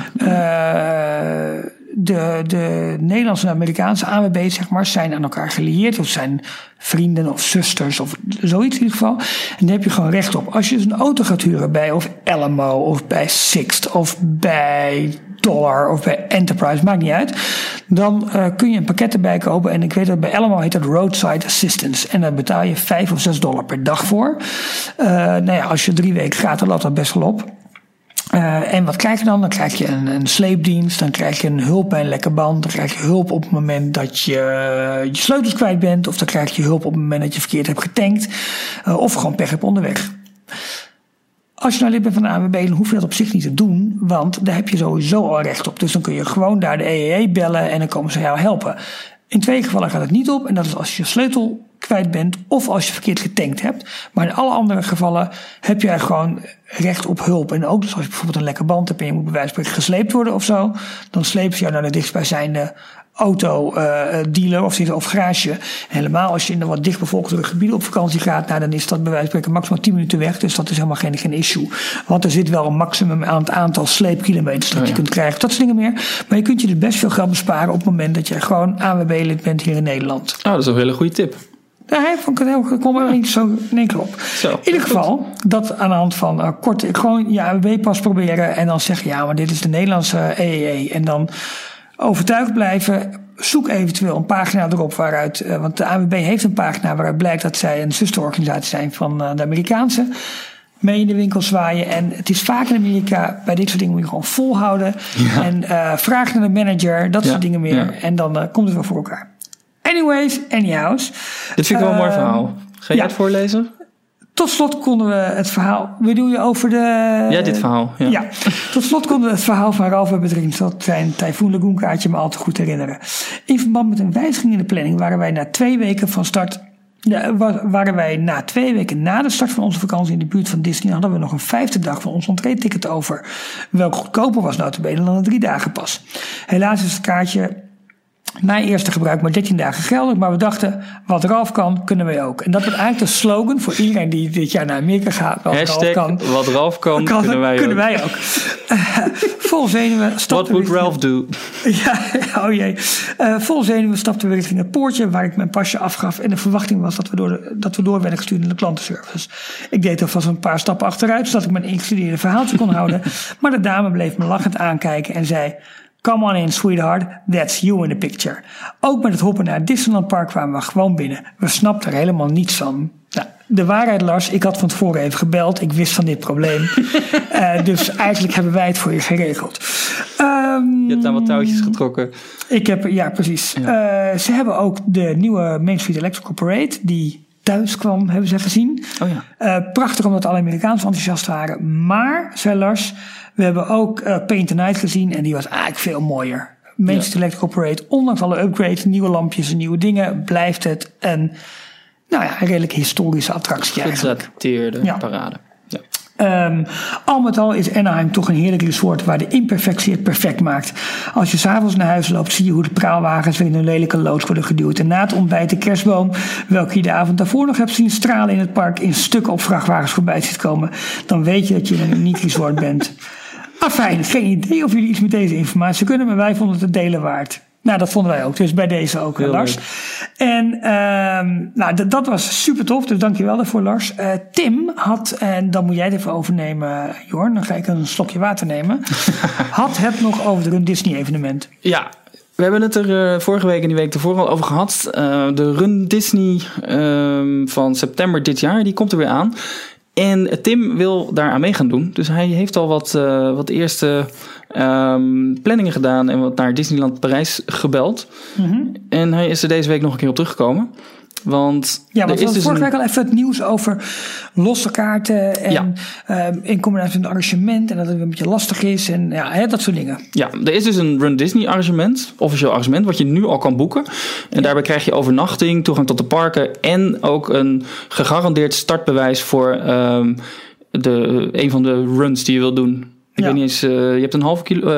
De Nederlandse en Amerikaanse ANWB, zeg maar, zijn aan elkaar gelieerd. Of zijn vrienden of zusters of zoiets in ieder geval. En daar heb je gewoon recht op. Als je dus een auto gaat huren bij of Alamo of bij Sixt of bij Dollar of bij Enterprise, maakt niet uit. Dan kun je een pakket erbij kopen. En ik weet dat bij Alamo heet dat Roadside Assistance. En daar betaal je $5 of $6 per dag voor. Nou ja, als je 3 weken gaat, dan loopt dat best wel op. En wat krijg je dan? Dan krijg je een sleepdienst, dan krijg je een hulp bij een lekke band, dan krijg je hulp op het moment dat je je sleutels kwijt bent, of dan krijg je hulp op het moment dat je verkeerd hebt getankt, of gewoon pech hebt onderweg. Als je nou lid bent van de ANWB, dan hoef je dat op zich niet te doen, want daar heb je sowieso al recht op. Dus dan kun je gewoon daar de EEE bellen en dan komen ze jou helpen. In 2 gevallen gaat het niet op, en dat is als je sleutel kwijt bent of als je verkeerd getankt hebt. Maar in alle andere gevallen heb jij gewoon recht op hulp. En ook dus als je bijvoorbeeld een lekke band hebt en je moet bij wijze van spreken gesleept worden of zo, dan slepen ze jou naar de dichtstbijzijnde autodealer of garage. En helemaal als je in een wat dichtbevolktere gebieden op vakantie gaat, nou, dan is dat bij wijze van spreken maximaal 10 minuten weg. Dus dat is helemaal geen issue. Want er zit wel een maximum aan het aantal sleepkilometers dat je kunt krijgen. Dat soort dingen meer. Maar je kunt je dus best veel geld besparen op het moment dat je gewoon ANWB-lid bent hier in Nederland. Oh, dat is een hele goede tip. Ja, hij vond het heel goed. Ik kom er niet zo in één keer op. Zo, in ieder geval, dat aan de hand van kort, gewoon je ANWB-pas proberen en dan zeggen, ja, maar dit is de Nederlandse EEE. En dan overtuigd blijven. Zoek eventueel een pagina erop waaruit, want de ANWB heeft een pagina waaruit blijkt dat zij een zusterorganisatie zijn van de Amerikaanse. Mee in de winkel zwaaien. En het is vaak in Amerika, bij dit soort dingen moet je gewoon volhouden. Ja. En vraag naar de manager, dat soort dingen meer. Ja. En dan komt het wel voor elkaar. Anyhows. Dit vind ik wel een mooi verhaal. Ga jij het voorlezen? Tot slot konden we het verhaal. Bedoel je over de. Ja, dit verhaal. Ja. Tot slot konden we het verhaal van Ralf met betrekking tot zijn Typhoon Lagoon kaartje me al te goed herinneren. In verband met een wijziging in de planning waren wij na 2 weken van start. Na 2 weken na de start van onze vakantie in de buurt van Disney hadden we nog een 5e dag van ons entree-ticket over. Welk goedkoper was notabene dan een 3 dagen pas. Helaas is het kaartje na eerste gebruik maar 13 dagen geldig, maar we dachten, wat Ralf kan, kunnen wij ook. En dat wordt eigenlijk de slogan voor iedereen die dit jaar naar Amerika gaat. Wat Ralf kan, kunnen wij ook. Vol zenuwen. What would Ralph do? Ja, oh jee. Vol zenuwen stapten we richting het poortje waar ik mijn pasje afgaf. En de verwachting was dat we door werden gestuurd naar de klantenservice. Ik deed alvast een paar stappen achteruit, zodat ik mijn ingestudeerde verhaaltje kon houden. Maar de dame bleef me lachend aankijken en zei: "Come on in, sweetheart, that's you in the picture." Ook met het hoppen naar het Disneyland Park kwamen we gewoon binnen. We snapten er helemaal niets van. Nou, de waarheid, Lars, ik had van tevoren even gebeld. Ik wist van dit probleem. Dus eigenlijk hebben wij het voor je geregeld. Je hebt daar wat touwtjes getrokken. Ja, precies. Ja. Ze hebben ook de nieuwe Main Street Electrical Parade, die thuis kwam, hebben ze gezien. Oh ja. Prachtig omdat alle Amerikaanse enthousiast waren. Maar, zei Lars, we hebben ook Paint the Night gezien en die was eigenlijk veel mooier. Main Street Electrical Parade, ondanks alle upgrades, nieuwe lampjes en nieuwe dingen, blijft het een redelijk historische attractie eigenlijk. Gedateerde parade. Ja. Al met al is Anaheim toch een heerlijk resort waar de imperfectie het perfect maakt. Als je 's avonds naar huis loopt, zie je hoe de praalwagens weer in een lelijke loods worden geduwd. En na het ontbijt de kerstboom, welke je de avond daarvoor nog hebt zien stralen in het park, in stukken op vrachtwagens voorbij ziet komen. Dan weet je dat je in een uniek resort bent. Afijn, geen idee of jullie iets met deze informatie kunnen, maar wij vonden het delen waard. Nou, dat vonden wij ook. Dus bij deze ook, Lars. En dat was super tof. Dus dankjewel daarvoor, Lars. Tim had, en dan moet jij het even overnemen, Jorn. Dan ga ik een slokje water nemen. Had het nog over de Run Disney evenement. Ja, we hebben het er vorige week en die week ervoor al over gehad. De Run Disney van september dit jaar, die komt er weer aan. En Tim wil daar aan mee gaan doen. Dus hij heeft al wat eerste planningen gedaan en wat naar Disneyland Parijs gebeld. Mm-hmm. En hij is er deze week nog een keer op teruggekomen. Want we hadden vorige week al even het nieuws over losse kaarten en in combinatie met een arrangement en dat het een beetje lastig is en dat soort dingen. Ja, er is dus een Run Disney arrangement, officieel arrangement, wat je nu al kan boeken. En daarbij krijg je overnachting, toegang tot de parken en ook een gegarandeerd startbewijs voor een van de runs die je wilt doen. Ik weet niet eens, je hebt een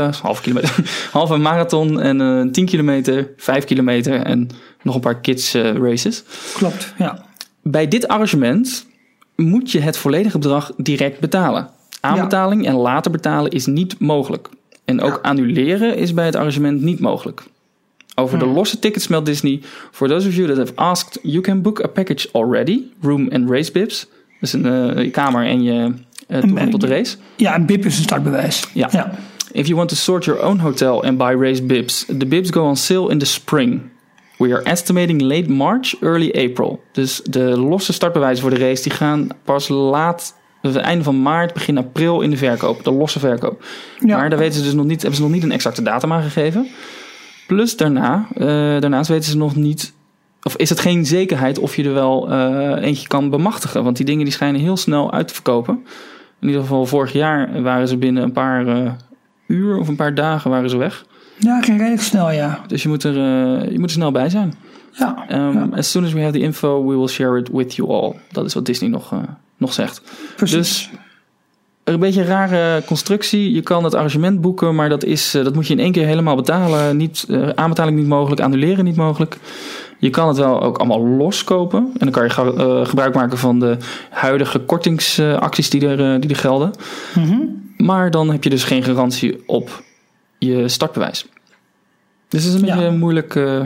halve marathon en 10 kilometer, 5 kilometer en nog een paar kids races. Klopt, ja. Bij dit arrangement moet je het volledige bedrag direct betalen. Aanbetaling en later betalen is niet mogelijk. En ook annuleren is bij het arrangement niet mogelijk. Over de losse tickets meldt Disney: For those of you that have asked, you can book a package already. Room and race bibs. Dus een kamer en je toegang tot de race. Ja, een bib is een startbewijs. Ja. If you want to sort your own hotel and buy race bibs, the bibs go on sale in the spring. We are estimating late March, early April. Dus de losse startbewijzen voor de race die gaan pas het einde van maart, begin april in de verkoop. De losse verkoop. Ja. Maar daar weten ze dus nog niet, hebben ze nog niet een exacte datum aangegeven. Plus daarnaast weten ze nog niet, of is het geen zekerheid of je er wel eentje kan bemachtigen. Want die dingen die schijnen heel snel uit te verkopen. In ieder geval vorig jaar waren ze binnen een paar uur of een paar dagen waren ze weg. Ja, ging redelijk snel, ja. Dus je moet er snel bij zijn. Ja, As soon as we have the info, we will share it with you all. Dat is wat Disney nog zegt. Precies. Dus een beetje een rare constructie. Je kan het arrangement boeken, maar dat moet je in één keer helemaal betalen. Aanbetaling niet mogelijk, annuleren niet mogelijk. Je kan het wel ook allemaal loskopen. En dan kan je gebruik maken van de huidige kortingsacties die er gelden. Mm-hmm. Maar dan heb je dus geen garantie op je startbewijs. Dus het is een beetje een moeilijke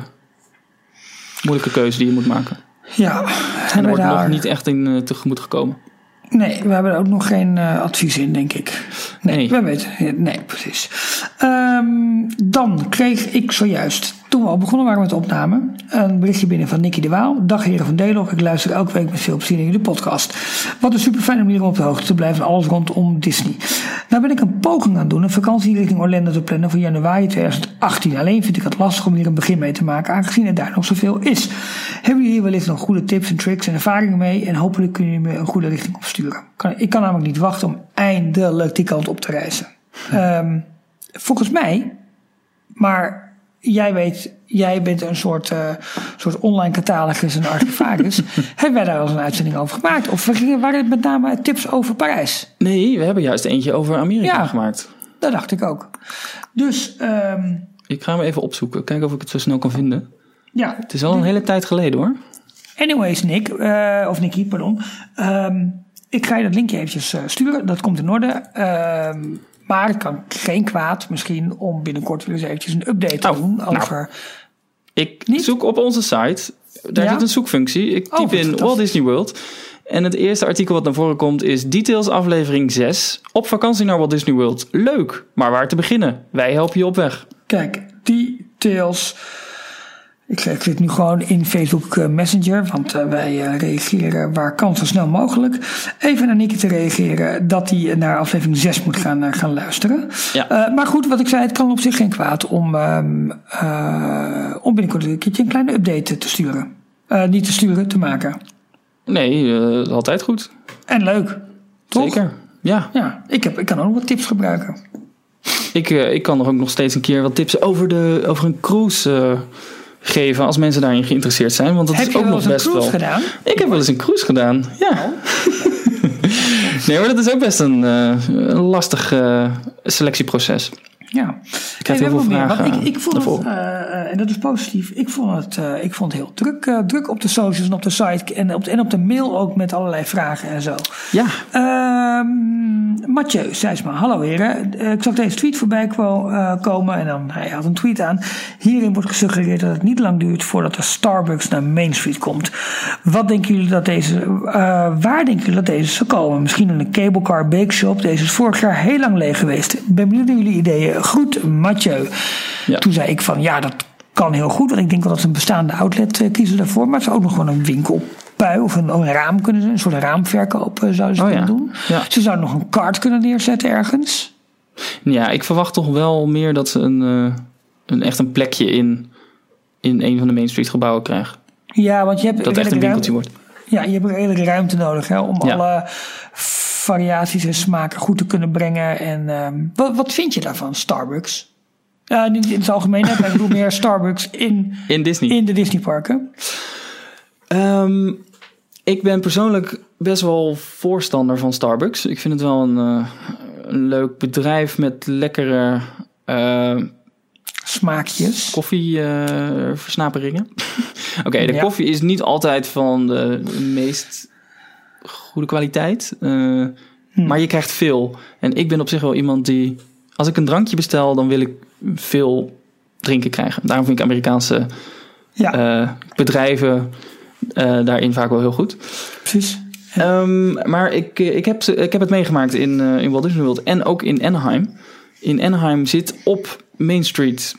keuze die je moet maken. Ja. En er wordt nog niet echt in tegemoet gekomen. Nee, we hebben er ook nog geen advies in, denk ik. Nee. We weten. Nee, precies. Dan kreeg ik zojuist, toen we al begonnen waren met de opname, een berichtje binnen van Nicky de Waal. Dag heren van Delog, ik luister elke week met veel plezier naar jullie podcast. Wat een super fijne manier om op de hoogte te blijven van alles rondom Disney. Nou ben ik een poging aan het doen een vakantie richting Orlando te plannen voor januari 2018. Alleen vind ik het lastig om hier een begin mee te maken, aangezien er daar nog zoveel is. Hebben jullie hier wellicht nog goede tips en tricks en ervaringen mee? En hopelijk kunnen jullie me een goede richting opsturen. Ik kan namelijk niet wachten om eindelijk die kant op te reizen. Volgens mij, maar jij bent een soort online catalogus en archivaris. Hebben wij daar al een uitzending over gemaakt? Of waren het met name tips over Parijs? Nee, we hebben juist eentje over Amerika gemaakt. Dat dacht ik ook. Dus ik ga hem even opzoeken. Kijken of ik het zo snel kan vinden. Ja. Het is al een hele tijd geleden, hoor. Anyways, Nicky, pardon. Ik ga je dat linkje eventjes sturen. Dat komt in orde. Maar het kan geen kwaad misschien om binnenkort weer eens eventjes een update te doen over... Ik zoek op onze site. Daar zit een zoekfunctie. Ik typ in Walt Disney World. En het eerste artikel wat naar voren komt is Details aflevering 6. Op vakantie naar Walt Disney World. Leuk, maar waar te beginnen? Wij helpen je op weg. Kijk, Details. Ik zit nu gewoon in Facebook Messenger, want wij reageren waar kan zo snel mogelijk. Even naar Nicky te reageren dat hij naar aflevering 6 moet gaan luisteren. Ja. Maar goed, wat ik zei, het kan op zich geen kwaad om binnenkort een keertje een kleine update te sturen. Niet te sturen, te maken. Nee, altijd goed. En leuk, toch? Zeker, ja. Ik kan ook nog wat tips gebruiken. Ik kan er ook nog steeds een keer wat tips over een cruise geven als mensen daarin geïnteresseerd zijn. Want dat is ook nog best wel. Gedaan? Ik heb wel eens een cruise gedaan. Ja. Nee, maar dat is ook best een lastig selectieproces. Ja, ik krijg heel veel vragen. Ik vond het, en dat is positief, ik vond het heel druk op de socials en op de site en op de mail ook met allerlei vragen en zo. Ja. Mathieu zei maar, hallo heren, ik zag deze tweet voorbij komen en dan hij had een tweet aan. Hierin wordt gesuggereerd dat het niet lang duurt voordat de Starbucks naar Main Street komt. Waar denken jullie dat deze zal komen? Misschien in een cablecar bake shop. Deze is vorig jaar heel lang leeg geweest. Ik ben benieuwd naar jullie ideeën. Goed, Mathieu. Ja. Toen zei ik van, dat kan heel goed. Want ik denk wel dat ze een bestaande outlet kiezen daarvoor. Maar het zou ook nog gewoon een winkelpui of een raam kunnen zijn. Een soort raamverkoop zouden ze kunnen doen. Ja. Ze zouden nog een kaart kunnen neerzetten ergens. Ja, ik verwacht toch wel meer dat ze echt een plekje in een van de Main Street gebouwen krijgen. Ja, want je hebt dat echt een winkeltje wordt. Ja, je hebt een redelijke ruimte nodig om alle variaties en smaken goed te kunnen brengen. En wat vind je daarvan, Starbucks? Niet in het algemeen, maar ik bedoel meer Starbucks in Disney. In de Disneyparken. Ik ben persoonlijk best wel voorstander van Starbucks. Ik vind het wel een leuk bedrijf met lekkere smaakjes. Koffieversnaperingen. Oké, de koffie is niet altijd van de meest goede kwaliteit. Maar je krijgt veel. En ik ben op zich wel iemand die... Als ik een drankje bestel, dan wil ik veel drinken krijgen. Daarom vind ik Amerikaanse bedrijven daarin vaak wel heel goed. Precies. Maar ik heb het meegemaakt in Walt Disney World en ook in Anaheim. In Anaheim zit op Main Street...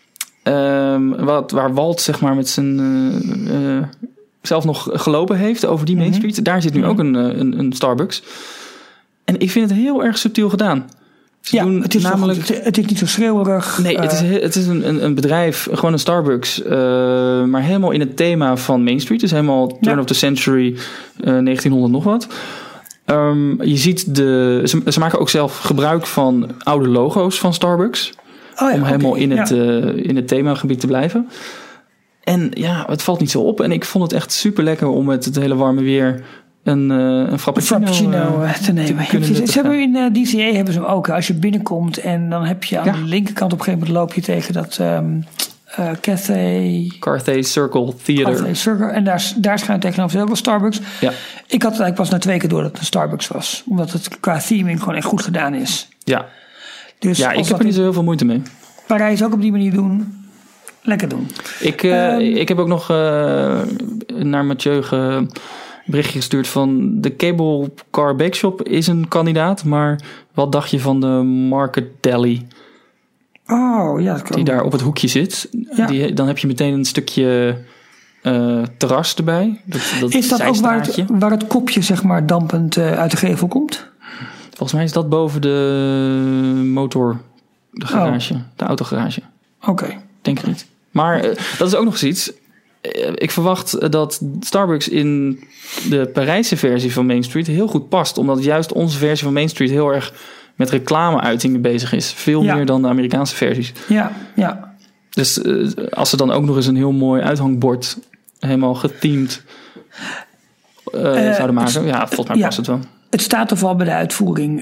waar Walt zeg maar met zijn zelf nog gelopen heeft over die Main Street. Daar zit nu ook een Starbucks. En ik vind het heel erg subtiel gedaan. Het is niet zo schreeuwerig. Nee, het is een bedrijf, gewoon een Starbucks, maar helemaal in het thema van Main Street. Dus helemaal turn of the century, 1900 nog wat. Je ziet ze maken ook zelf gebruik van oude logo's van Starbucks. Om helemaal in het themagebied te blijven. En het valt niet zo op. En ik vond het echt super lekker om met het hele warme weer een frappuccino te nemen. Ze hebben in DCA hebben ze hem ook. Als je binnenkomt en dan heb je aan de linkerkant op een gegeven moment loop je tegen dat Cathay Circle Theater. En daar schijnt tegenover heel veel Starbucks. Ja. Ik had het eigenlijk pas na 2 keer door dat het een Starbucks was. Omdat het qua theming gewoon echt goed gedaan is. Ja. Dus ik heb er niet zo heel veel moeite mee. Parijs ook op die manier doen. Lekker doen. Ik heb ook nog naar Mathieu een berichtje gestuurd van de Cable Car Bake Shop is een kandidaat. Maar wat dacht je van de Market Deli? Oh, ja. Dat die daar op het hoekje zit. Ja. Dan heb je meteen een stukje terras erbij. Dat is dat ook waar het kopje zeg maar dampend uit de gevel komt? Volgens mij is dat boven de garage, de autogarage. Oké. Denk ik niet. Maar dat is ook nog eens iets. Ik verwacht dat Starbucks in de Parijse versie van Main Street heel goed past. Omdat juist onze versie van Main Street heel erg met reclame-uitingen bezig is. Veel meer dan de Amerikaanse versies. Ja. Dus als ze dan ook nog eens een heel mooi uithangbord helemaal gethemed zouden maken. Volgens mij past het wel. Het staat toch wel bij de uitvoering.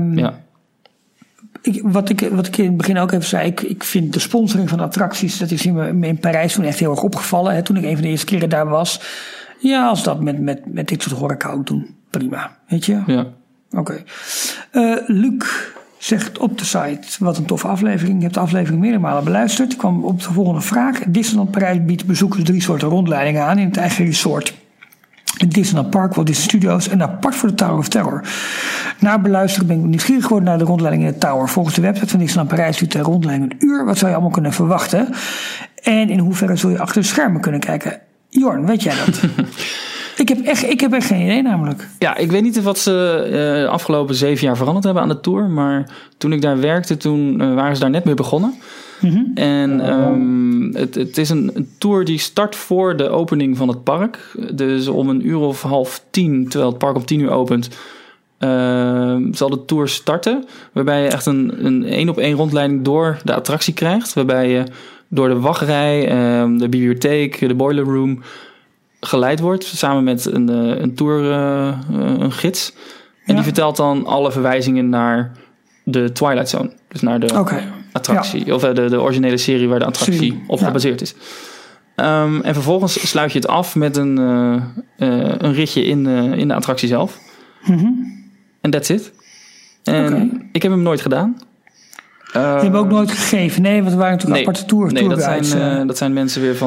Wat ik in het begin ook even zei, ik vind de sponsoring van de attracties, dat is me in Parijs toen echt heel erg opgevallen. Hè, toen ik een van de eerste keren daar was. Ja, als dat met dit soort horeca ook doen, prima. Weet je? Ja. Oké. Luc zegt op de site, wat een toffe aflevering. Ik heb de aflevering meerdere malen beluisterd. Ik kwam op de volgende vraag. Disneyland Parijs biedt bezoekers 3 soorten rondleidingen aan in het eigen resort. In Disneyland Park, Walt Disney Studios en apart voor de Tower of Terror. Na beluisteren ben ik nieuwsgierig geworden naar de rondleiding in de Tower. Volgens de website van Disneyland Parijs duurt de rondleiding 1 uur. Wat zou je allemaal kunnen verwachten? En in hoeverre zul je achter de schermen kunnen kijken? Jorn, weet jij dat? Ik heb echt geen idee namelijk. Ja, ik weet niet wat ze de afgelopen 7 jaar veranderd hebben aan de tour. Maar toen ik daar werkte, toen waren ze daar net mee begonnen. Mm-hmm. En het is een tour die start voor de opening van het park. Dus om 9:30, terwijl het park om 10:00 opent, zal de tour starten. Waarbij je echt een 1-op-1 rondleiding door de attractie krijgt. Waarbij je door de wachtrij, de bibliotheek, de boiler room geleid wordt. Samen met een tour, een gids. En die vertelt dan alle verwijzingen naar de Twilight Zone. Dus naar de attractie. Of de originele serie waar de attractie op gebaseerd is. En vervolgens sluit je het af met een ritje in de attractie zelf. En that's it. En ik heb hem nooit gedaan. Die hebben we ook nooit gegeven. Nee, want we waren natuurlijk aparte tourguides. Dat zijn mensen weer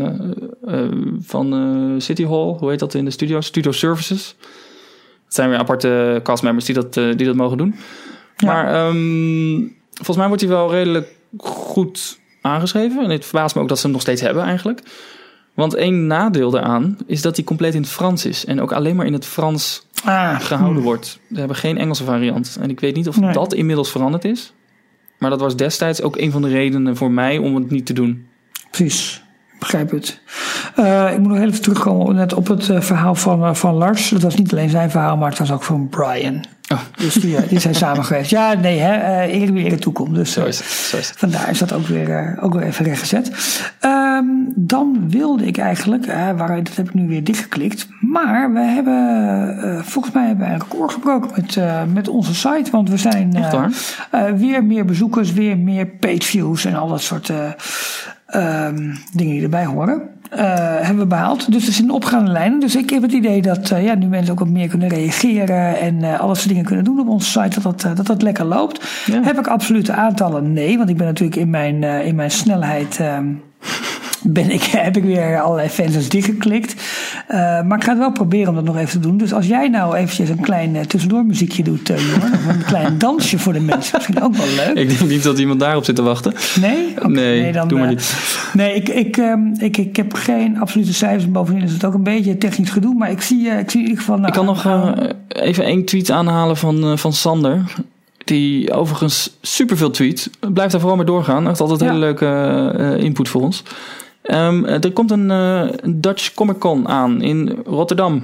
van City Hall. Hoe heet dat in de studio's? Studio Services. Het zijn weer aparte castmembers die dat mogen doen. Ja. Maar volgens mij wordt hij wel redelijk goed aangeschreven. En het verbaast me ook dat ze hem nog steeds hebben eigenlijk. Want één nadeel daaraan is dat hij compleet in het Frans is. En ook alleen maar in het Frans gehouden wordt. We hebben geen Engelse variant. En ik weet niet of dat inmiddels veranderd is. Maar dat was destijds ook een van de redenen voor mij om het niet te doen. Precies, ik begrijp het. Ik moet nog even terugkomen net op het verhaal van Lars. Dat was niet alleen zijn verhaal, maar het was ook van Brian. Oh. Dus die zijn samen geweest. Ja, nee, eerlijk weer eerlijk toekomt. Dus zo is het. Vandaar is dat ook weer even rechtgezet. Dan wilde ik eigenlijk, dat heb ik nu weer dichtgeklikt. Maar we hebben, volgens mij hebben we een record gebroken met onze site. Want we zijn weer meer bezoekers, weer meer pageviews en al dat soort dingen die erbij horen. Hebben we behaald. Dus er zijn opgaande lijnen. Dus ik heb het idee dat nu mensen ook wat meer kunnen reageren en al dat soort dingen kunnen doen op onze site, dat lekker loopt. Ja. Heb ik absolute aantallen? Nee, want ik ben natuurlijk in mijn snelheid heb ik weer allerlei fans dichtgeklikt. Maar ik ga het wel proberen om dat nog even te doen. Dus als jij nou eventjes een klein tussendoor muziekje doet, Jorn, of een klein dansje voor de mensen, misschien ook wel leuk. Ik denk niet dat iemand daarop zit te wachten. Nee? Okay, nee, dan, doe maar niet. Nee, ik heb geen absolute cijfers. Bovendien is het ook een beetje technisch gedoe. Maar ik zie in ieder geval... ik kan nog even 1 tweet aanhalen van Sander. Die overigens superveel tweet. Blijft daar vooral mee doorgaan. Echt altijd hele leuke input voor ons. Er komt een Dutch Comic Con aan in Rotterdam.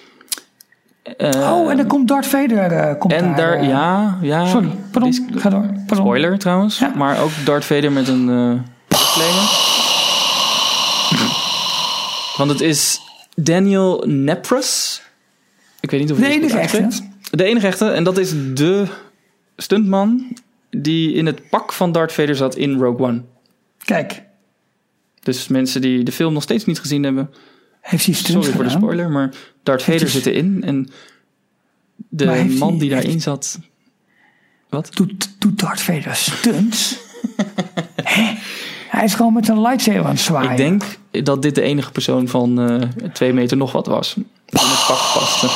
En dan komt Darth Vader. Ja. Sorry, pardon. Ga door. Pardon. Spoiler trouwens. Ja. Maar ook Darth Vader met een disclaimer. Want het is Daniel Nepres. Ik weet niet of het de enige echte. De enige echte. En dat is de stuntman die in het pak van Darth Vader zat in Rogue One. Kijk. Dus mensen die de film nog steeds niet gezien hebben, heeft hij sorry voor de spoiler, maar Darth Vader zit erin. En de man die daarin zat... Wat? Doet Darth Vader stunts? Hij is gewoon met een lightsaber aan het zwaaien. Ik denk dat dit de enige persoon van 2 meter nog wat was. Die in het pak paste.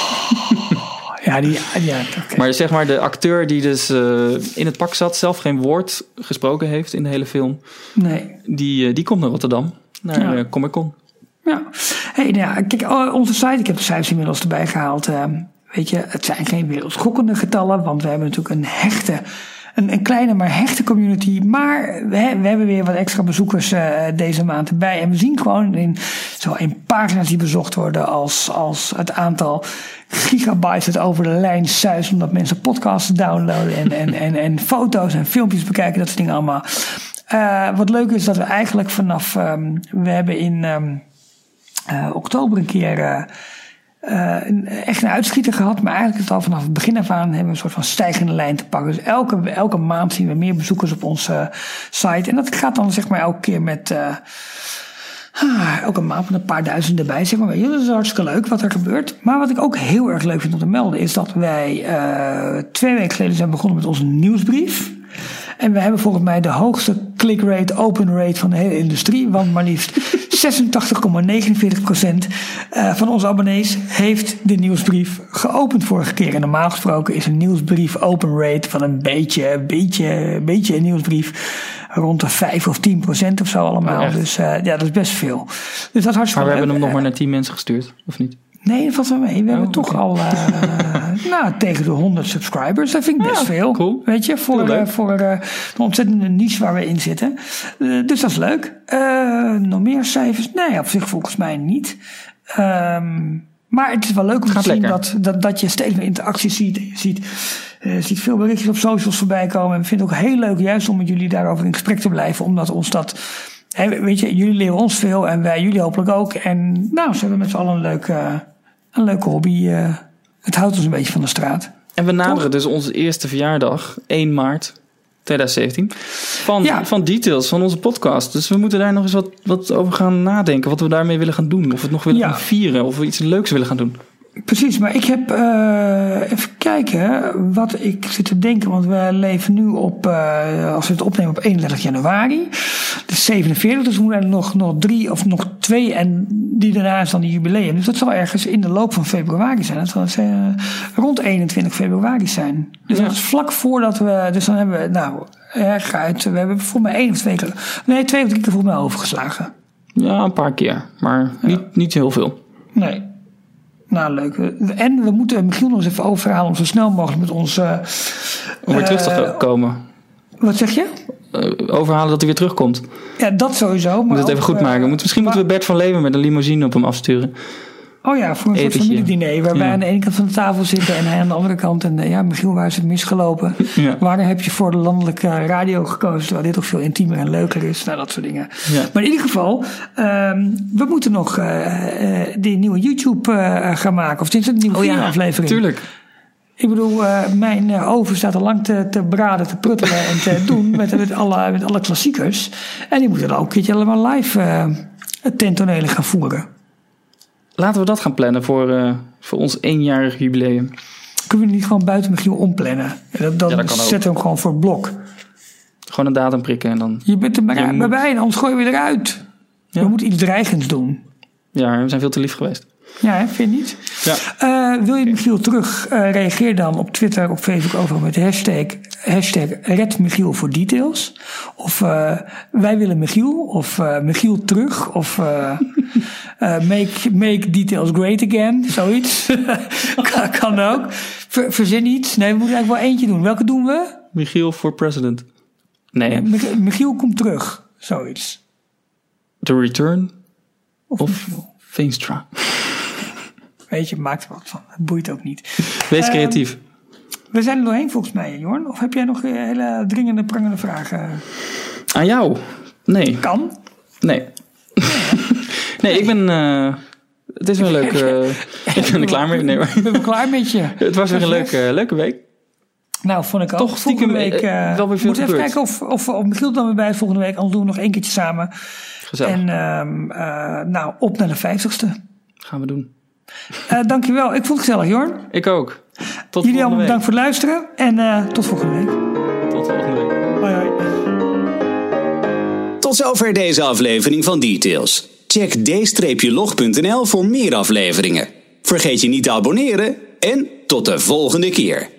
Okay. Maar zeg maar de acteur die dus in het pak zat, zelf geen woord gesproken heeft in de hele film. Nee. Die komt naar Rotterdam, naar Comic Con. Ja. Kijk, onze site, ik heb de cijfers inmiddels erbij gehaald. Weet je, het zijn geen wereldschokkende getallen, want we hebben natuurlijk een kleine maar hechte community. Maar we hebben weer wat extra bezoekers deze maand erbij. En we zien gewoon in pagina's die bezocht worden als het aantal gigabytes het over de lijn suist, omdat mensen podcasts downloaden en foto's en filmpjes bekijken, dat soort dingen allemaal. Wat leuk is dat we eigenlijk vanaf... we hebben in oktober een keer... echt een uitschieter gehad, maar eigenlijk is het al vanaf het begin af aan hebben we een soort van stijgende lijn te pakken. Dus elke maand zien we meer bezoekers op onze site. En dat gaat dan zeg maar elke keer met Ook een maand met een paar duizend erbij. Zeg maar, weet je, dat is hartstikke leuk wat er gebeurt. Maar wat ik ook heel erg leuk vind om te melden is dat wij 2 weken geleden zijn begonnen met onze nieuwsbrief. En we hebben volgens mij de hoogste click-rate, open rate van de hele industrie. Want maar liefst 86,49% van onze abonnees heeft de nieuwsbrief geopend vorige keer. En normaal gesproken is een nieuwsbrief open rate van een beetje een nieuwsbrief rond de 5 of 10% of zo allemaal. Dus dat is best veel. Dus dat is hartstikke leuk. Maar we hebben hem nog maar naar 10 mensen gestuurd, of niet? Nee, dat valt wel mee. We hebben toch al tegen de 100 subscribers. Dat vind ik best veel. Cool. Weet je, voor de ontzettende niche waar we in zitten. Dus dat is leuk. Nog meer cijfers? Nee, op zich volgens mij niet. Maar het is wel leuk om te zien dat je steeds meer interactie ziet. Je ziet veel berichtjes op socials voorbij komen. En we vinden het ook heel leuk juist om met jullie daarover in gesprek te blijven. Omdat ons dat... weet je, jullie leren ons veel en wij jullie hopelijk ook. En ze hebben met z'n allen een leuke hobby. Het houdt ons een beetje van de straat. En we naderen dus onze eerste verjaardag, 1 maart 2017, van Details, van onze podcast. Dus we moeten daar nog eens wat over gaan nadenken. Wat we daarmee willen gaan doen. Of we het nog willen gaan vieren. Of we iets leuks willen gaan doen. Precies, maar ik heb even kijken wat ik zit te denken. Want we leven nu op, als we het opnemen op 31 januari. Dus 47, dus we moeten nog 3 of nog 2 en die daarna is dan die jubileum. Dus dat zal ergens in de loop van februari zijn. Dat zal rond 21 februari zijn. Dus dat is vlak voordat we, dus dan hebben we, we hebben voor mij 1 of 2 keer, 2 of 3 keer voor mij overgeslagen. Ja, een paar keer, maar niet heel veel. Nee. Nou, leuk. En we moeten Michiel nog eens even overhalen om zo snel mogelijk met ons... om weer terug te komen. Wat zeg je? Overhalen dat hij weer terugkomt. Ja, dat sowieso. Maar moet het even goed maken. Misschien moeten we Bert van Leeuwen met een limousine op hem afsturen. Oh ja, voor een soort familiediner. Waarbij aan de ene kant van de tafel zitten en hij aan de andere kant. En Michiel, waar is het misgelopen? Ja. Waarom heb je voor de landelijke radio gekozen? Terwijl dit toch veel intiemer en leuker is. Nou, dat soort dingen. Ja. Maar in ieder geval, we moeten nog die nieuwe YouTube gaan maken. Of dit is een nieuwe aflevering. Tuurlijk. Ik bedoel, mijn oven staat al lang te braden, te pruttelen en te doen met alle klassiekers. En die moeten dan ook een keertje allemaal live tentonelen gaan voeren. Laten we dat gaan plannen voor ons 1-jarig jubileum. Kunnen we niet gewoon buiten Michiel omplannen? Dan zetten we hem gewoon voor het blok. Gewoon een datum prikken en dan... Je bent er maar bij en anders gooien we eruit. Ja. We moeten iets dreigends doen. Ja, we zijn veel te lief geweest. Ja, vind je niet? Ja. Wil je Michiel terug? Reageer dan op Twitter, op Facebook overal met de hashtag #RedMichiel voor details. Of wij willen Michiel. Of Michiel terug. Of make details great again. Zoiets. kan ook. Verzin iets. Nee, we moeten eigenlijk wel eentje doen. Welke doen we? Michiel voor president. Nee. Michiel komt terug. Zoiets. The Return of Veenstra. Weet je, maakt er wat van. Het boeit ook niet. Wees creatief. We zijn er doorheen volgens mij, Jorn. Of heb jij nog hele dringende, prangende vragen? Aan jou? Nee. Kan? Nee. Nee, ik ben... het is wel leuk... ik ben er klaar mee. Nee, ik ben er klaar met je. Het was weer een leuke week. Nou, vond ik ook. Toch stiekem week, wel weer veel moet even kijken of Michiel dan weer bij is volgende week. Anders doen we nog 1 keertje samen. Gezellig. En op naar de 50ste. Gaan we doen. Dankjewel. Ik vond het gezellig, Jorn. Ik ook. Tot jullie allemaal bedankt voor het luisteren. En tot volgende week. Tot volgende week. Hoi, hoi. Tot zover deze aflevering van Details. Check d-log.nl voor meer afleveringen. Vergeet je niet te abonneren en tot de volgende keer.